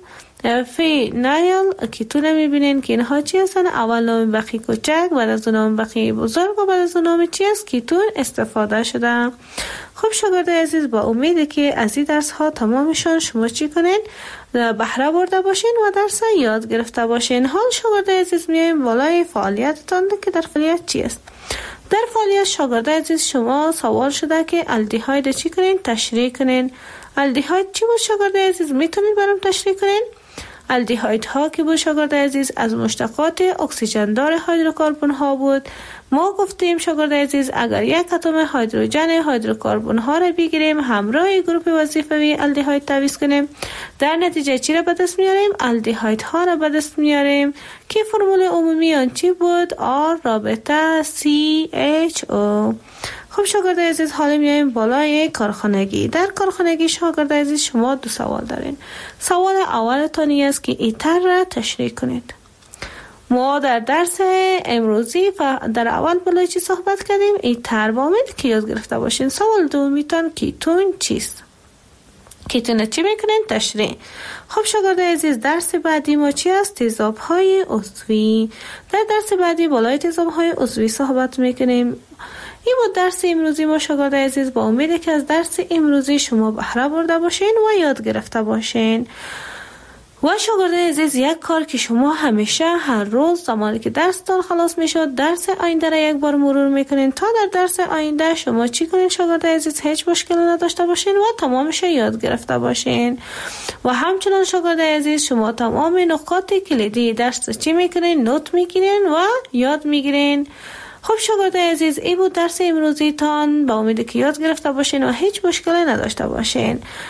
فینایل کیتون میبینین که اینها چی هستن؟ اول نام بقیه کوچک، بعد از اون نام بقیه بزرگ و بعد از اون نام چی است؟ کیتون استفاده شده. خب شاگرد عزیز با امید که از این درس ها تمامشان شما چی کنین؟ بهره برده باشین و درس یاد گرفته باشین. حال شاگرد عزیز میایم بالای فعالیتتان که در فعالیت چی است؟ در فعالیت شاگرد عزیز شما سوال شده که الدیهاید چی کنین؟ تشریح کنین. الدیهاید چی بود شاگرد عزیز؟ میتونید برام تشریح کنین؟ الدیهاید ها که بود شاگرد عزیز از مشتقات اکسیژن دار هیدروکربن ها بود. ما گفتیم شاگرد عزیز اگر یک اتم هیدروژن هیدروکربن ها را بگیریم همراه گروپ وظیفوی الدیهاید تعویض کنیم، در نتیجه چی را به دست میاریم؟ الدیهاید ها را به دست میاریم که فرمول عمومی آن چی بود؟ آر رابطه سی اچ او. خب شاگرد عزیز حالا میایم بالای کارخانگی. در کارخانگی شاگرد عزیز شما دو سوال دارین. سوال اولتانی است که ایتر را تشریح کنید. ما در درس امروزی در اول بالای چی صحبت کردیم؟ ایتر با امید که یاد گرفته باشین. سوال دومیتان کیتون چیست؟ کیتون چی میکنین؟ تشریح. خب شاگرد عزیز درس بعدی ما چی است؟ تیزاب های عضوی. در درس بعدی بالای تیزاب های عضوی صحبت میکنیم. این بود درس امروزی ما شاگرد عزیز. با امید که از درس امروزی شما بهره برده باشین و یاد گرفته باشین. و شاگرد عزیز یک کار که شما همیشه هر روز زمانی که درستان خلاص میشد درس آینده را یک بار مرور میکنین تا در درس آینده شما چی کنین شاگرد عزیز؟ هیچ مشکلی نداشته باشین و تمامش یاد گرفته باشین. و همچنان شاگرد عزیز شما تمام نکات کلیدی درس چی میکنین؟ نوت میگیرین و یاد میگیرین. خب شاگرد عزیز این بود درس امروزی تان. با امید که یاد گرفته باشین و هیچ مشکلی نداشته باشین.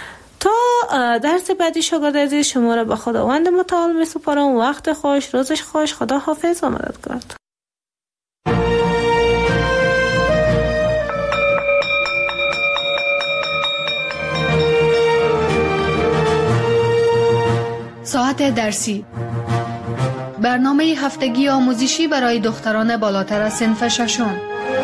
تا درس بعدی شاگرد عزیز شما را به خداوند متعال می سپارم. وقت خوش، روزش خوش، خدا حافظ و مددگار. ساعت درسی، برنامه هفتگی آموزشی برای دختران بالاتر از صنف ششم.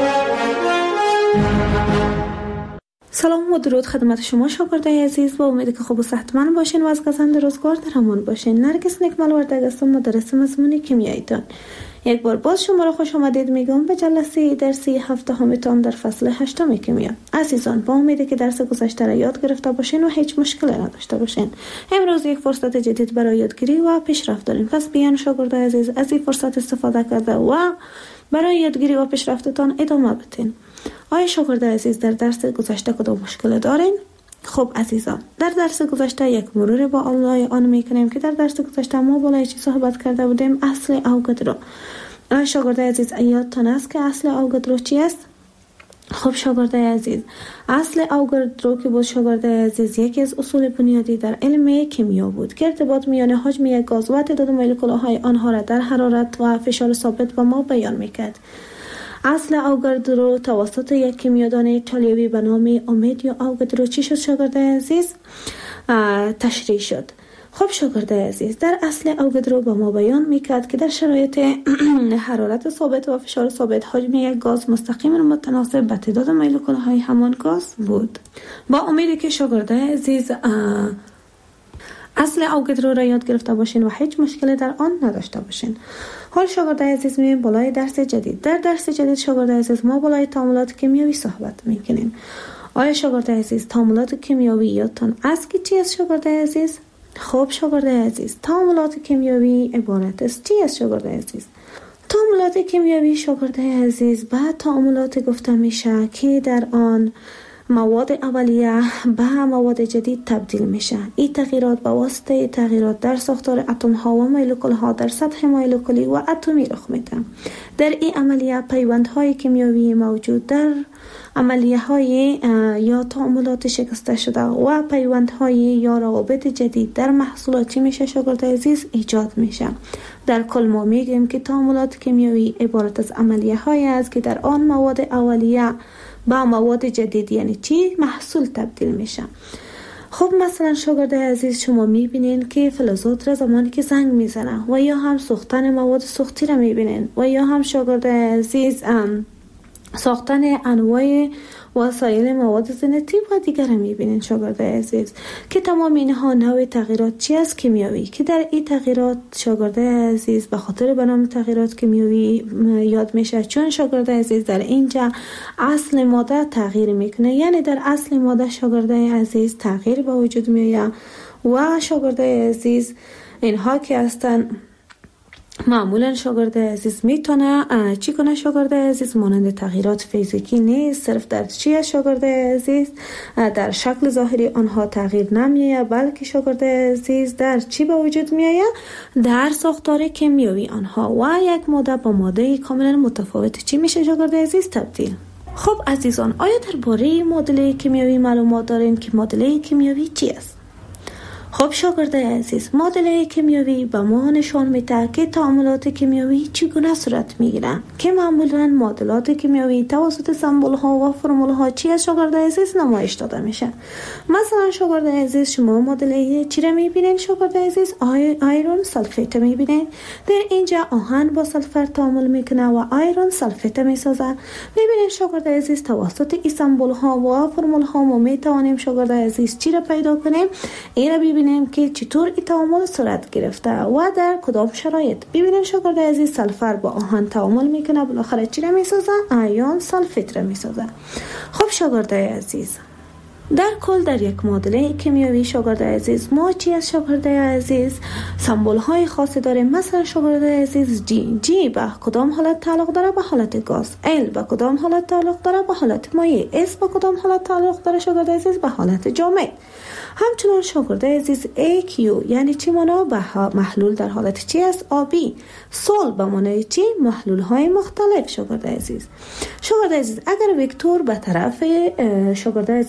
سلام و درود خدمت شما شاگردای عزیز، با امید که خوب و صحتمند باشین و از گزند روزگار در امان باشین. نرگس نکمل وردگ هستم، مدرس مضمون کیمیاییتان. یک بار باز شما را خوش آمدید میگم به جلسه درسی هفته همیتان در فصل هشتم کیمیا. عزیزان، با امیده که درس گذشته را یاد گرفته باشین و هیچ مشکلی نداشته باشین. امروز یک فرصت جدید برای یادگیری و پیشرفت داریم، پس بیان شاگردای عزیز از این فرصت استفاده کرده و برای یادگیری و پیشرفتتان ادامه بدین. آیا شاگردای عزیز در درس گذشته کدام مشکل دارین؟ خب عزیزان، در درس گذشته یک مرور با الله آن میکنیم که در درس گذشته ما بالای چی صحبت کرده بودیم؟ اصل اوگادرو. آیا شاگردای عزیز یادتان است که اصل اوگادرو چی است؟ خب شاگردای عزیز، اصل اوگادرو که بود شاگردای عزیز یکی از اصول بنیادی در علم کیمیا بود که ارتباط میان حجم یک گاز و تعداد مولکول‌های آنها را در حرارت و فشار ثابت به ما بیان میکرد. اصل اوگادرو توسط یک کیمیادان ایتالیایی به نام اومدیو اوگادرو چی شد شاگردای عزیز؟ تشریح شد. خب شاگردای عزیز، در اصل اوگادرو به ما بیان میکرد که در شرایط حرارت ثابت و فشار ثابت حجم یک گاز مستقیما متناسب به تعداد مولکول‌های همان گاز بود. با امیدی که شاگردای عزیز اصل اوگادرو را یاد گرفته باشین و هیچ مشکلی در آن نداشته باشین. حال شاگردای عزیز می‌بینیم بالای درس جدید. در درس جدید شاگردای عزیز ما بالای تعاملات کیمیایی صحبت می‌کنیم. آیا شاگردای عزیز تعاملات کیمیایی یادتان است که چی است شاگردای عزیز؟ خب شاگردای عزیز، تعاملات کیمیایی عبارت است چی است شاگردای عزیز؟ تعاملات کیمیایی شاگردای عزیز بعد تعاملات گفته میشه که در آن مواد اولیه به مواد جدید تبدیل میشه. این تغییرات به واسطه تغییرات در ساختار اتم ها و مولکول ها در سطح مولکولی و اتمی رخ میده. در این عملیه پیوند های کیمیایی موجود در عملیه های یا تعاملات شکسته شده و پیوند های یا روابط جدید در محصولات چی میشه شاگردای عزیز؟ ایجاد میشه. در کل ما میگیم که تعاملات کیمیایی عبارت از عملیه های است که در آن مواد اولیه با مواد جدید یعنی چی؟ محصول تبدیل میشه. خب مثلا شاگردای عزیز شما میبینین که فلزات را زمانی که زنگ میزنه و یا هم سوختن مواد سوختی را میبینین و یا هم شاگردای عزیز ساختن انواع وسایل مواد زینتی و دیگر میبینین شاگردای عزیز که تمام اینها نوع تغییرات چی است؟ کیمیایی. که در این تغییرات شاگردای عزیز به خاطر به نام تغییرات کیمیایی یاد میشه، چون شاگردای عزیز در اینجا اصل ماده تغییر میکنه، یعنی در اصل ماده شاگردای عزیز تغییر به وجود میاد و شاگردای عزیز اینها که هستن معمولا شاگردای عزیز میتونه چی کنه شاگردای عزیز؟ مانند تغییرات فیزیکی نیست، صرف در چی است شاگردای عزیز؟ در شکل ظاهری آنها تغییر نمیآید، بلکه شاگردای عزیز در چی به وجود میآید؟ در ساختار کیمیایی آنها و یک ماده با ماده کاملا متفاوت چی میشه شاگردای عزیز؟ تبدیل. خب عزیزان، آیا درباره معادله کیمیایی معلومات دارین که معادله کیمیایی چی است؟ خب شاگردای عزیز، معادله کیمیایی به ما نشان میده که تعاملات کیمیایی چگونه صورت میگیرن که معمولا معادلات کیمیایی توسط سمبل ها و فرمول ها چی از شاگردای عزیز نمایش داده میشه. مثلا شاگردای عزیز شما معادله چی را میبینین شاگردای عزیز؟ آی آیرون سلفیت میبینین. در اینجا آهن با سلفر تعامل میکنه و آیرون سلفیت میسازه. میبینین شاگردای عزیز توسط این سمبل ها و فرمول ها ما میتوانیم شاگردای عزیز چی را پیدا کنیم؟ این را ببینیم که چطور این تعامل صورت گرفته و در کدام شرایط. ببینیم شاگردای عزیز سلفر با آهن تعامل میکنه، بالاخره چی را میسازه؟ آیون سلفیت را میسازه. خب شاگردای عزیز، در کل در یک معادله کیمیایی شاگردای عزیز ما چی از شاگردای عزیز؟ سمبل های خاصی داریم. مثلا شاگردای عزیز جی جی به کدام حالت تعلق داره؟ به حالت گاز. ال به کدام حالت تعلق داره؟ به حالت مایع. اس به کدام حالت تعلق داره شاگردای عزیز؟ به حالت جامد. همچنان شاگردای عزیز ای کیو یعنی چی مانا؟ به محلول در حالت چی است؟ آبی. سول به معنای چی؟ محلول های مختلف. شاگردای عزیز، شاگردای عزیز اگر وکتور به طرف شاگردای عزیز راست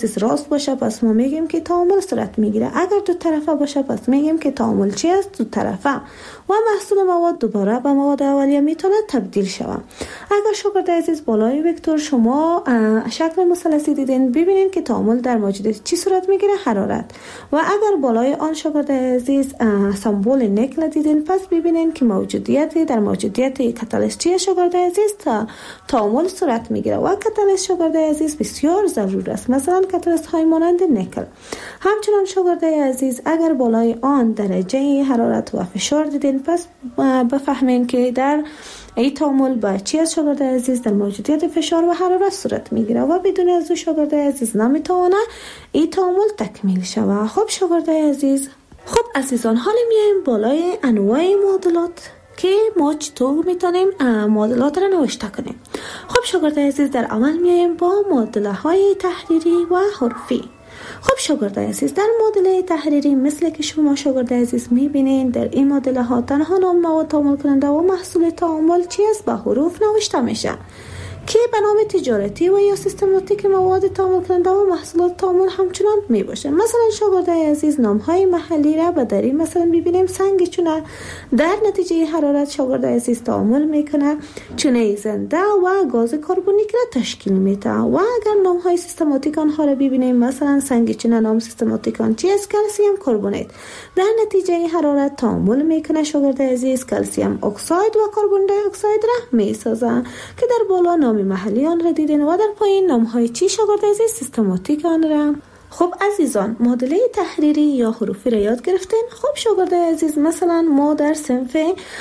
باشه پس ما میگیم که تعامل صورت میگیره. اگر دو طرفه باشه پس میگیم که تعامل چی است؟ دو طرفه. و محصول مواد دوباره به مواد اولیه میتونه تبدیل شود. اگر شاگرد عزیز بالای وکتور شما شکل مثلثی دیدین، ببینید که تعامل در موجودیت چی صورت میگیره؟ حرارت. و اگر بالای آن شاگرد عزیز سمبل نیکل دیدین، پس ببینید که موجودیت در موجودیت کاتالیست چی شاگرد عزیز؟ تا تعامل صورت میگیره. و کاتالیست شاگرد عزیز بسیار ضرور است، مثلا کاتالیست های مانند نیکل. همچنان شاگرد عزیز اگر بالای آن درجه حرارت و فشار دیدین، پس بفهمین که در ای تعامل با چی از شاگرد عزیز در موجودیت فشار و حرارت صورت میگیره و بدون از او شاگرد عزیز نمیتونه ای تعامل تکمیل شود. خب شاگرد عزیز، خب عزیزان، حالا میایم بالای انواع معادلات که ما چطور میتونیم معادلات را نوشته کنیم. خب شاگرد عزیز، در اول میایم با معادله های تحریری و حروفی. خب شاگرد عزیز، در معادله تحریری مثل که شما شاگرد عزیز میبینین، در این معادله ها تنها نام مواد تعامل کننده و محصول تعامل چی است؟ با حروف نوشته میشه که به نام تجارتی و یا سیستماتیک مواد تعامل کننده و محصولات تعامل همچنان می باشه. مثلا شاگرد عزیز نام های محلی را به دری مثلا ببینیم سنگ چونه در نتیجه حرارت شاگرد عزیز تعامل میکنه چونه زنده و گاز کربونیک را تشکیل میده. و اگر نام های سیستماتیک آنها را ببینیم، مثلا سنگ چونه نام سیستماتیک آن چی است؟ کلسیم کربونیت. در نتیجه حرارت تعامل میکنه شاگرد عزیز کلسیم اکساید و کربن دی اکساید را میسازه که در بالا نام محلی آن را دیدین و در پایین نام های چی شاگرد عزیز؟ سیستماتیک آن را. خب عزیزان، معادله تحریری یا حروفی را یاد گرفتین. خب شاگرد عزیز، مثلا ما در صنف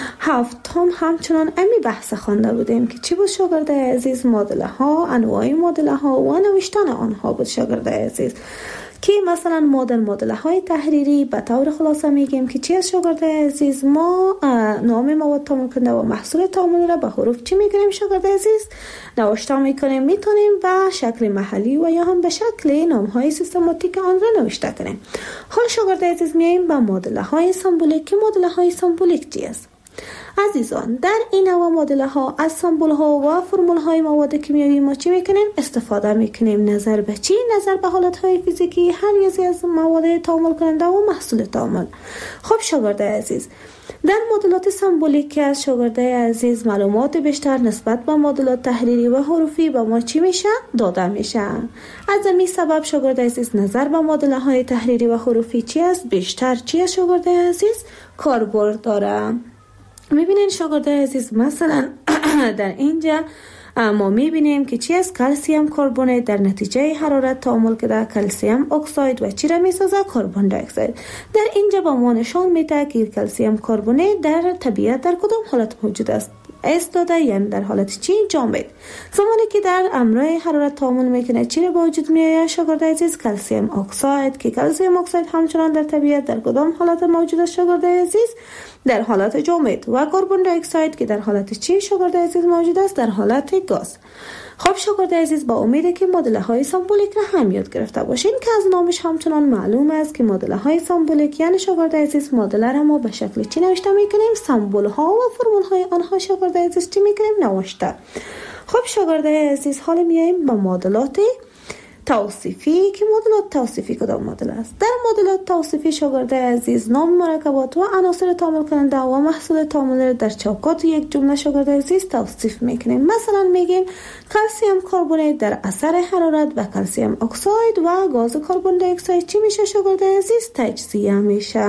هفتم همچنان امی بحث خوانده بودیم که چی بود شاگرد عزیز؟ معادله ها، انواع معادله ها و نوشتن آنها بود شاگرد عزیز. که مثلا ما در معادله های تحریری به طور خلاصه میگیم که چی از شاگرد عزیز؟ ما نام مواد تعامل کننده و محصول تعامل را به حروف چی میکنیم شاگرد عزیز؟ نوشته میکنیم. میتونیم به شکل محلی و یا هم به شکل نام های سیستماتیک آن را نوشته کنیم. حال شاگرد عزیز میایم به معادله های سمبولیک. که معادله های سمبولیک چی است؟ عزیزان، در این نوع معادله ها از سمبل ها و فرمول های مواد کیمیایی ما چی میکنیم؟ استفاده میکنیم. نظر به چی؟ نظر به حالت های فیزیکی هر یکی از مواد تعامل کننده و محصول تعامل. خب شاگرد عزیز، در معادلات سمبولیک که از شاگرد عزیز معلومات بیشتر نسبت به معادلات تحریری و حروفی به ما چی میشه؟ داده میشه. از همین سبب شاگرد عزیز نظر به معادله های تحریری و حروفی چی است؟ بیشتر چی است شاگرد عزیز؟ کاربرد داره. میبینین شاگرد عزیز، مثلا در اینجا ما میبینیم که چی است؟ کلسیم کربونیت در نتیجه حرارت تعامل کرده کلسیم اکساید و چی را میسازه؟ کربن دی اکساید. در اینجا با ما نشان میده که کلسیم کربونیت در طبیعت در کدام حالت موجود است؟ استاده، یعنی در حالت چی؟ جامد. زمانی که در امرای حرارت تعامل میکنه چی را به وجود میآید شاگرد عزیز؟ کلسیم اکساید. که کلسیم اکساید همچنان در طبیعت در کدام حالت موجود است شاگرد عزیز؟ در حالت جامد. و کربن دی اکساید که در حالت چی شاگرد عزیز موجود است؟ در حالت گاز. خب شاگرد عزیز، با امید که معادله های سمبولیک را هم یاد گرفته باشین که از نامش همچنان معلوم است که معادله های سمبولیک یعنی شاگرد عزیز معادله را ما به شکل چی نوشته میکنیم؟ سمبل ها و فرمول های آنها شاگرد عزیز چی میکنیم؟ نوشته. خب شاگرد عزیز، حالا میایم به معادلات توصیفی. که معادلات توصیفی کدام معادله است؟ در معادلات توصیفی شاگرد عزیز نام مرکبات و عناصر تعامل کننده و محصول تعامل در چوکات یک جمله شاگرد عزیز توصیف میکنیم. مثلا میگیم کلسیم کربونیت در اثر حرارت و کلسیم اکساید و گاز کربن دی اکساید چی میشه شاگرد عزیز؟ تجزیه میشه.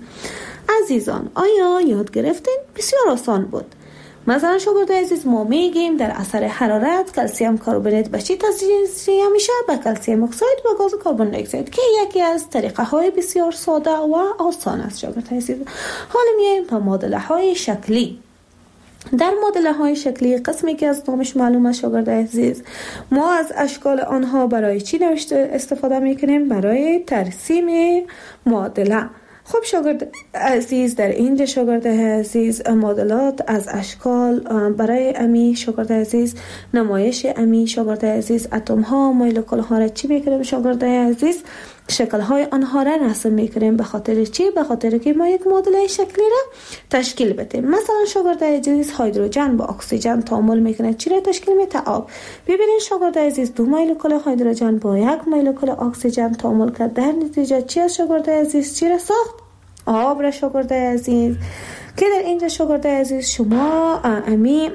عزیزان، آیا یاد گرفتین؟ بسیار آسان بود. مثلا شاگرد عزیز، ما میگیم در اثر حرارت کلسیم کربونیت به چی تجزیه میشه؟ به کلسیم اکساید و گاز کربن دی اکساید که یکی از طریقه های بسیار ساده و آسان است شاگرد عزیز. حالا میایم به معادله های شکلی. در معادله های شکلی قسمی که از نامش معلوم است شاگرد عزیز، ما از اشکال آنها برای چی نوشته استفاده میکنیم؟ برای ترسیم معادله. خب شاگرد عزیز، در اینجا شاگرد عزیز مدلات از اشکال برای امی شاگرد عزیز نمایش امی شاگرد عزیز اتم ها مولکول ها را چی میکنیم شاگرد عزیز؟ شکل های آنها را رسم میکنیم. به خاطر چی؟ به خاطر که ما یک مدل شکلی را تشکیل بدیم. مثلا شاگرد عزیز هیدروژن با اکسیژن تعامل میکنه، چی را تشکیل میده؟ آب. ببینید شاگرد عزیز دو مولکول هیدروژن با یک مولکول اکسیژن تعامل کرد، در نتیجه چی از شاگرد عزیز چی را ساخت؟ آب را شاگرد عزیز. که در اینجا شاگرد عزیز شما امی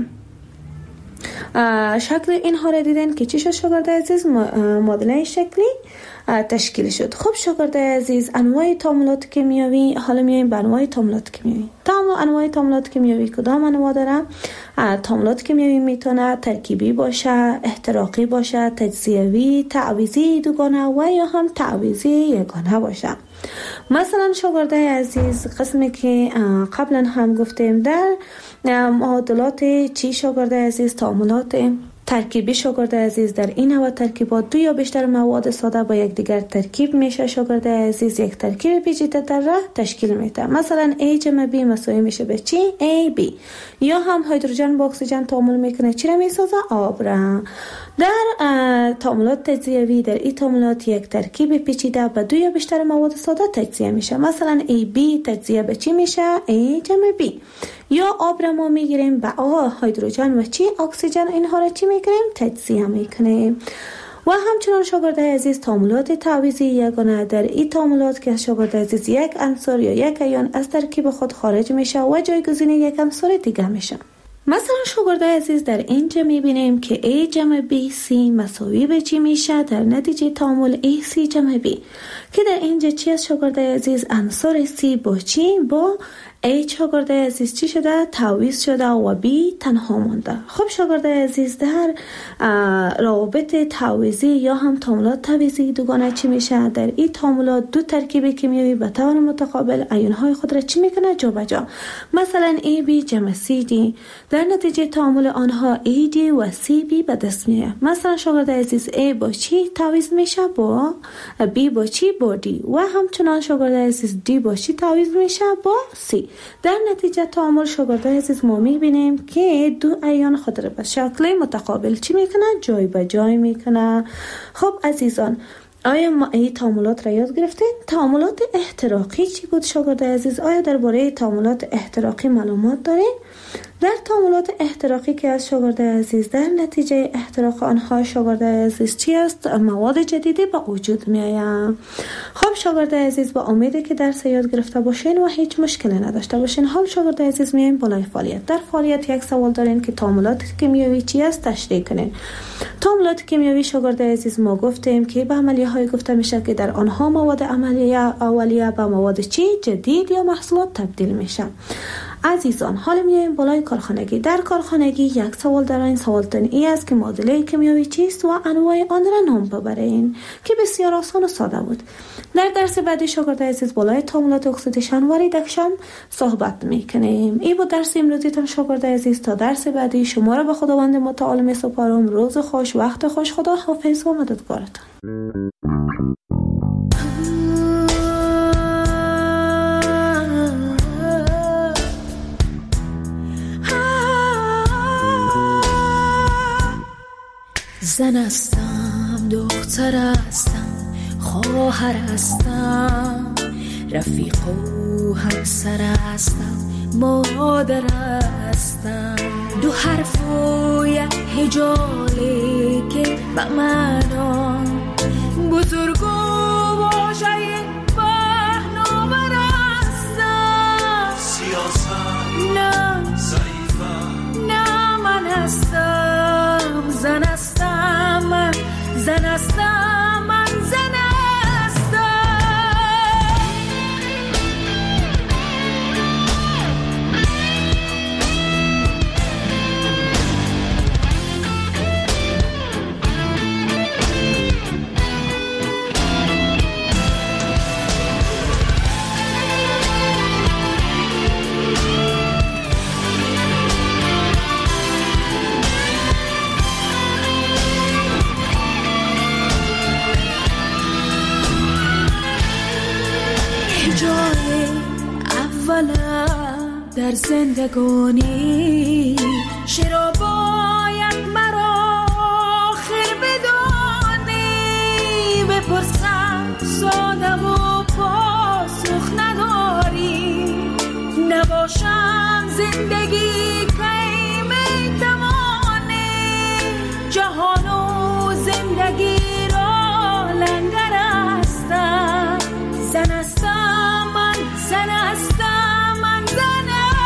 شکل اینها را دیدین که چی شد شاگرد عزیز؟ مدل شکلی تشکیل شد. خب شاگرد عزیز انواع تعاملات کیمیایی، حالا میایم به انواع تعاملات کیمیایی. تمام انواع تعاملات کیمیایی کدام انواع داره؟ تعاملات کیمیایی میتونه ترکیبی باشه، احتراقی باشه، تجزیوی، تعویضی دوگانه و یا هم تعویضی یگانه باشه. مثلا شاگرد عزیز قسمی که قبلا هم گفتیم در معادلات چی شاگرد عزیز؟ تعاملات ترکیبی شاگرد عزیز. در این نوع ترکیبات دو یا بیشتر مواد ساده با یک دیگر ترکیب میشه شاگرد عزیز یک ترکیب پیچیده تر را تشکیل میده. مثلا A جمع B مساوی میشه به چی؟ A B. یا هم هیدروژن با اکسیژن تعامل میکنه، چی را میسازه؟ آب را. در تعاملات تجزیوی در این تعاملات یک ترکیب پیچیده با دو یا بیشتر مواد ساده تجزیه میشه. مثلا A B تجزیه به چی میشه؟ A جمع B. یا آب را ما میگیریم با آ هیدروژن و چی؟ اکسیژن، اینها را چی میکنیم؟ تجزیه میکنیم. و همچنان شاگرد عزیز تعاملات تعویضی یگانه. در این تعاملات که شاگرد عزیز یک عنصر یا یک ایون از ترکیب خود خارج میشه و جایگزین یک عنصر دیگه میشه. مثلا شاگرد عزیز در اینجا میبینیم که A جمع B C مساوی به چی میشه؟ در نتیجه تعامل A C جمع B که در اینجا چی از شاگرد عزیز؟ عنصر C با چی؟ با A شاگرد عزیز چی شده؟ تعویض شده و B تنها مونده. خب شاگرد عزیز در روابط تعویضی یا هم تعاملات تعویضی دوگانه چی میشه؟ در این تعاملات دو ترکیب کیمیایی به طور متقابل ایون‌های خود را چی میکنه؟ جابجا. مثلا A B جمع C D در نتیجه تعامل آنها A D و C B به دست میاد. مثلا شاگرد عزیز A با چی تعویض میشه؟ با B با چی؟ با D. و همچنان شاگرد عزیز D با چی تعویض میشه؟ با C. در نتیجه تعامل شاگرد عزیز ما میبینیم که دو ایون خود را به شکل متقابل چی میکنه؟ جای به جای میکنه. خب عزیزان، آیا ما این تعاملات را یاد گرفتین؟ تعاملات احتراقی چی بود شاگرد عزیز؟ آیا درباره تعاملات احتراقی معلومات دارین؟ در تعاملات احتراقی که از شاگرد عزیز در نتیجه احتراق آنها شاگرد عزیز چی است؟ مواد جدیدی به وجود می آید. خب شاگرد عزیز با امیده که درس یاد گرفته باشین و هیچ مشکلی نداشته باشین. حال شاگرد عزیز میایم بالای فعالیت. در فعالیت یک سوال دارین که تعاملات کیمیایی چی است؟ تشریح کنین. تعاملات کیمیایی شاگرد عزیز ما گفتیم که به عملیه های گفته میشه که در آنها مواد عملیه اولیه به مواد چی؟ جدید یا محصولات تبدیل میشه. عزیزان حالا میایم بالای کارخانگی. در کارخانگی یک سوال در این سوالتون ای است که معادله کیمیایی چیست و انواع آن را نام ببرین که بسیار آسان و ساده بود. در درس بعدی شاگرد عزیز بالای تعاملات اکسیدیشن و ریدکشن صحبت میکنیم. این بود درس امروزیتون شاگرد عزیز. تا درس بعدی شما را به خداوند متعال میسپارم. روز خوش، وقت خوش، خدا حافظ و مددگارتان. زن هستم، دختر هستم، خواهر هستم، رفیق و همسر هستم، مادر هستم. دو حرف و یک هجاله که به معنا بزرگ و واژه پهناور هستم. سیاست نه ضعیفم، نه من هستم، زن هستم، من زن هستم، من زن هستم. طلب در زندگانی چرا باید مرا آخر بدانی بپرسم ساده و پاسخ نداری نباشم زندگی که میتوانی جهان و زندگی را لنگر هستم زن هستم من زن هستم من زن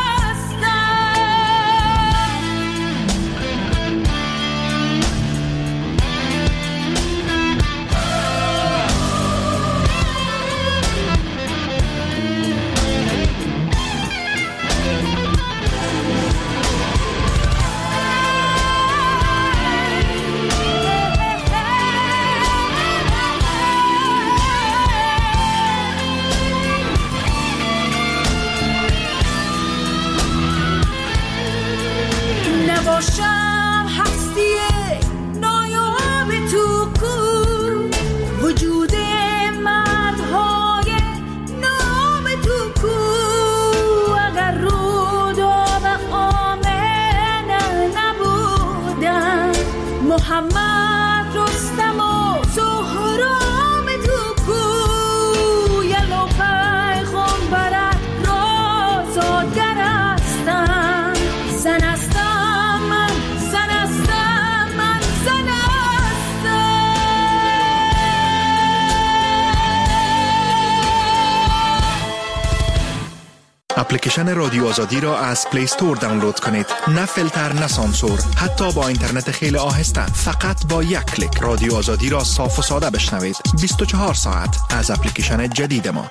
نباشم هستی نایاب تو کو وجود مردهای نام تو کو اگر رود و به آمنه نبودن محمد رستم و سهرام تو کو یلو پیغمبرت رازادگر هستن زن هستن اپلیکیشن رادیو آزادی را از پلی استور دانلود کنید. نه فیلتر نه سانسور، حتی با اینترنت خیلی آهسته. فقط با یک کلیک رادیو آزادی را صاف و ساده بشنوید. بیست و چهار ساعت از اپلیکیشن جدید ما.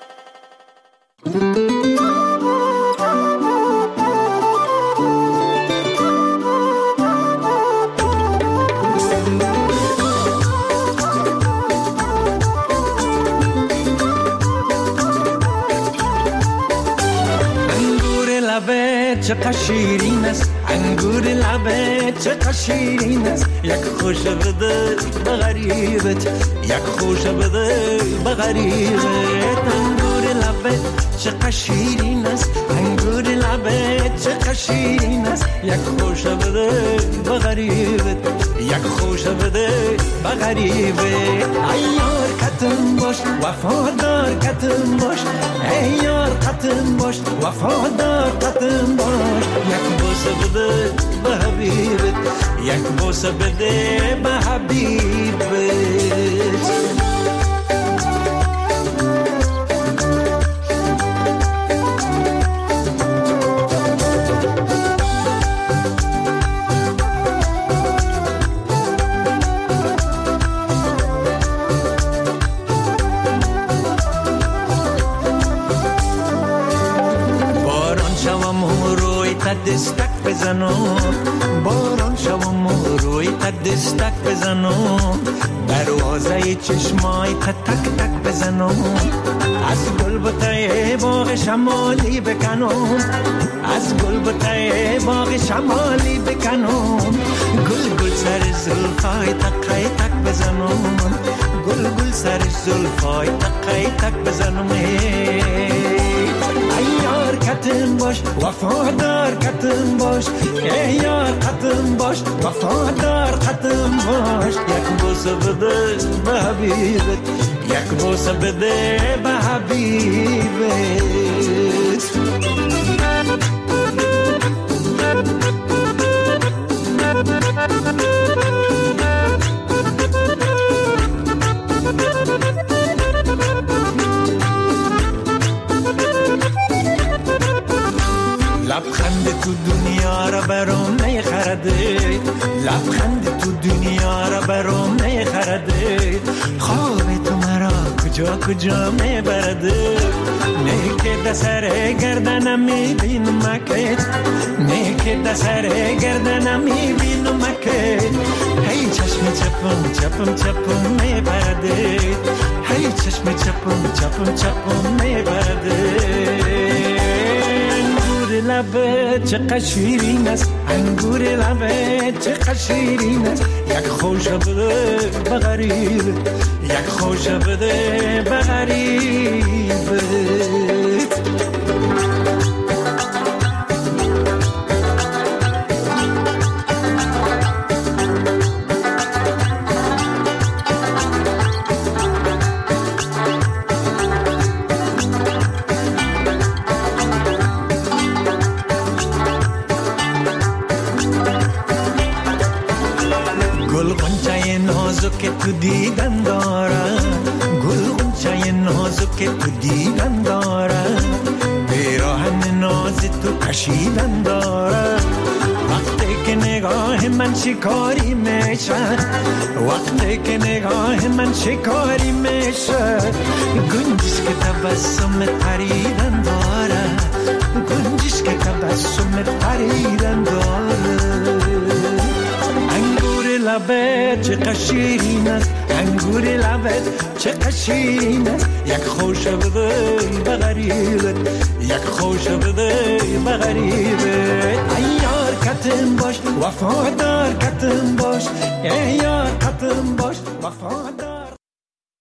چقدر شیرین است انگور لبه چقدر شیرین است یک خوش بده به غریبت یک خوش بده به غریبت انگور لبه چقدر شیرین است انگور لبه چقدر شیرین است یک خوش بده به غریبت یک خوش بده به غریبت ایار کتم باش وفادار کتم باش ایار کتم باش وفادار کتم باش یک بوسه بده به حبیبت یک بوسه بده به حبیبت دستک بزنم باران شوم و روی قد دستک بزنم دروازه چشمای تک تک بزنم از گل بوته باغ شمالی بکنم از گل بوته باغ شمالی بکنم گل گل سر زلفای تک تک بزنم گل گل سر زلفای تک تک بزنم ایار کتم باش وفادار کتم باش ایار کتم باش وفادار کتم باش یک بوسه بده به حبیبت یک بوسه بده به حبیبت لبخند تو دنیا را برام میخرده لبخند تو دنیا را برام میخرده خواب تو مرا کجا کجا میبرده نه که دسر گردنم میبینم مکه نه که دسر گردنم میبینم مکه هی چشم چپم چپم چپم میبرده هی چشم چپم چپم چپم میبرده لبه چقدر شیرین است انگور لبه چقدر شیرین است یک خوش بده به غریب یک خوش بده به غریب دارم، گل غنچه نازک که تو دیدن دارم، پیراهن ناز تو کشیدن دارم. وقتی که نگاه من شکاری میشه، وقتی که نگاه من شکاری میشه، گنجش که تبسم پریدن داره، گنجش که تبسم پریدن داره. انگور لبت چه قشیرین است، انگور لبت چه قشیرین است، یک خوش بده به غریبت، یک خوش بده به غریبت. ایار کتم باش وفادار کتم باش، ایار کتم باش وفادار.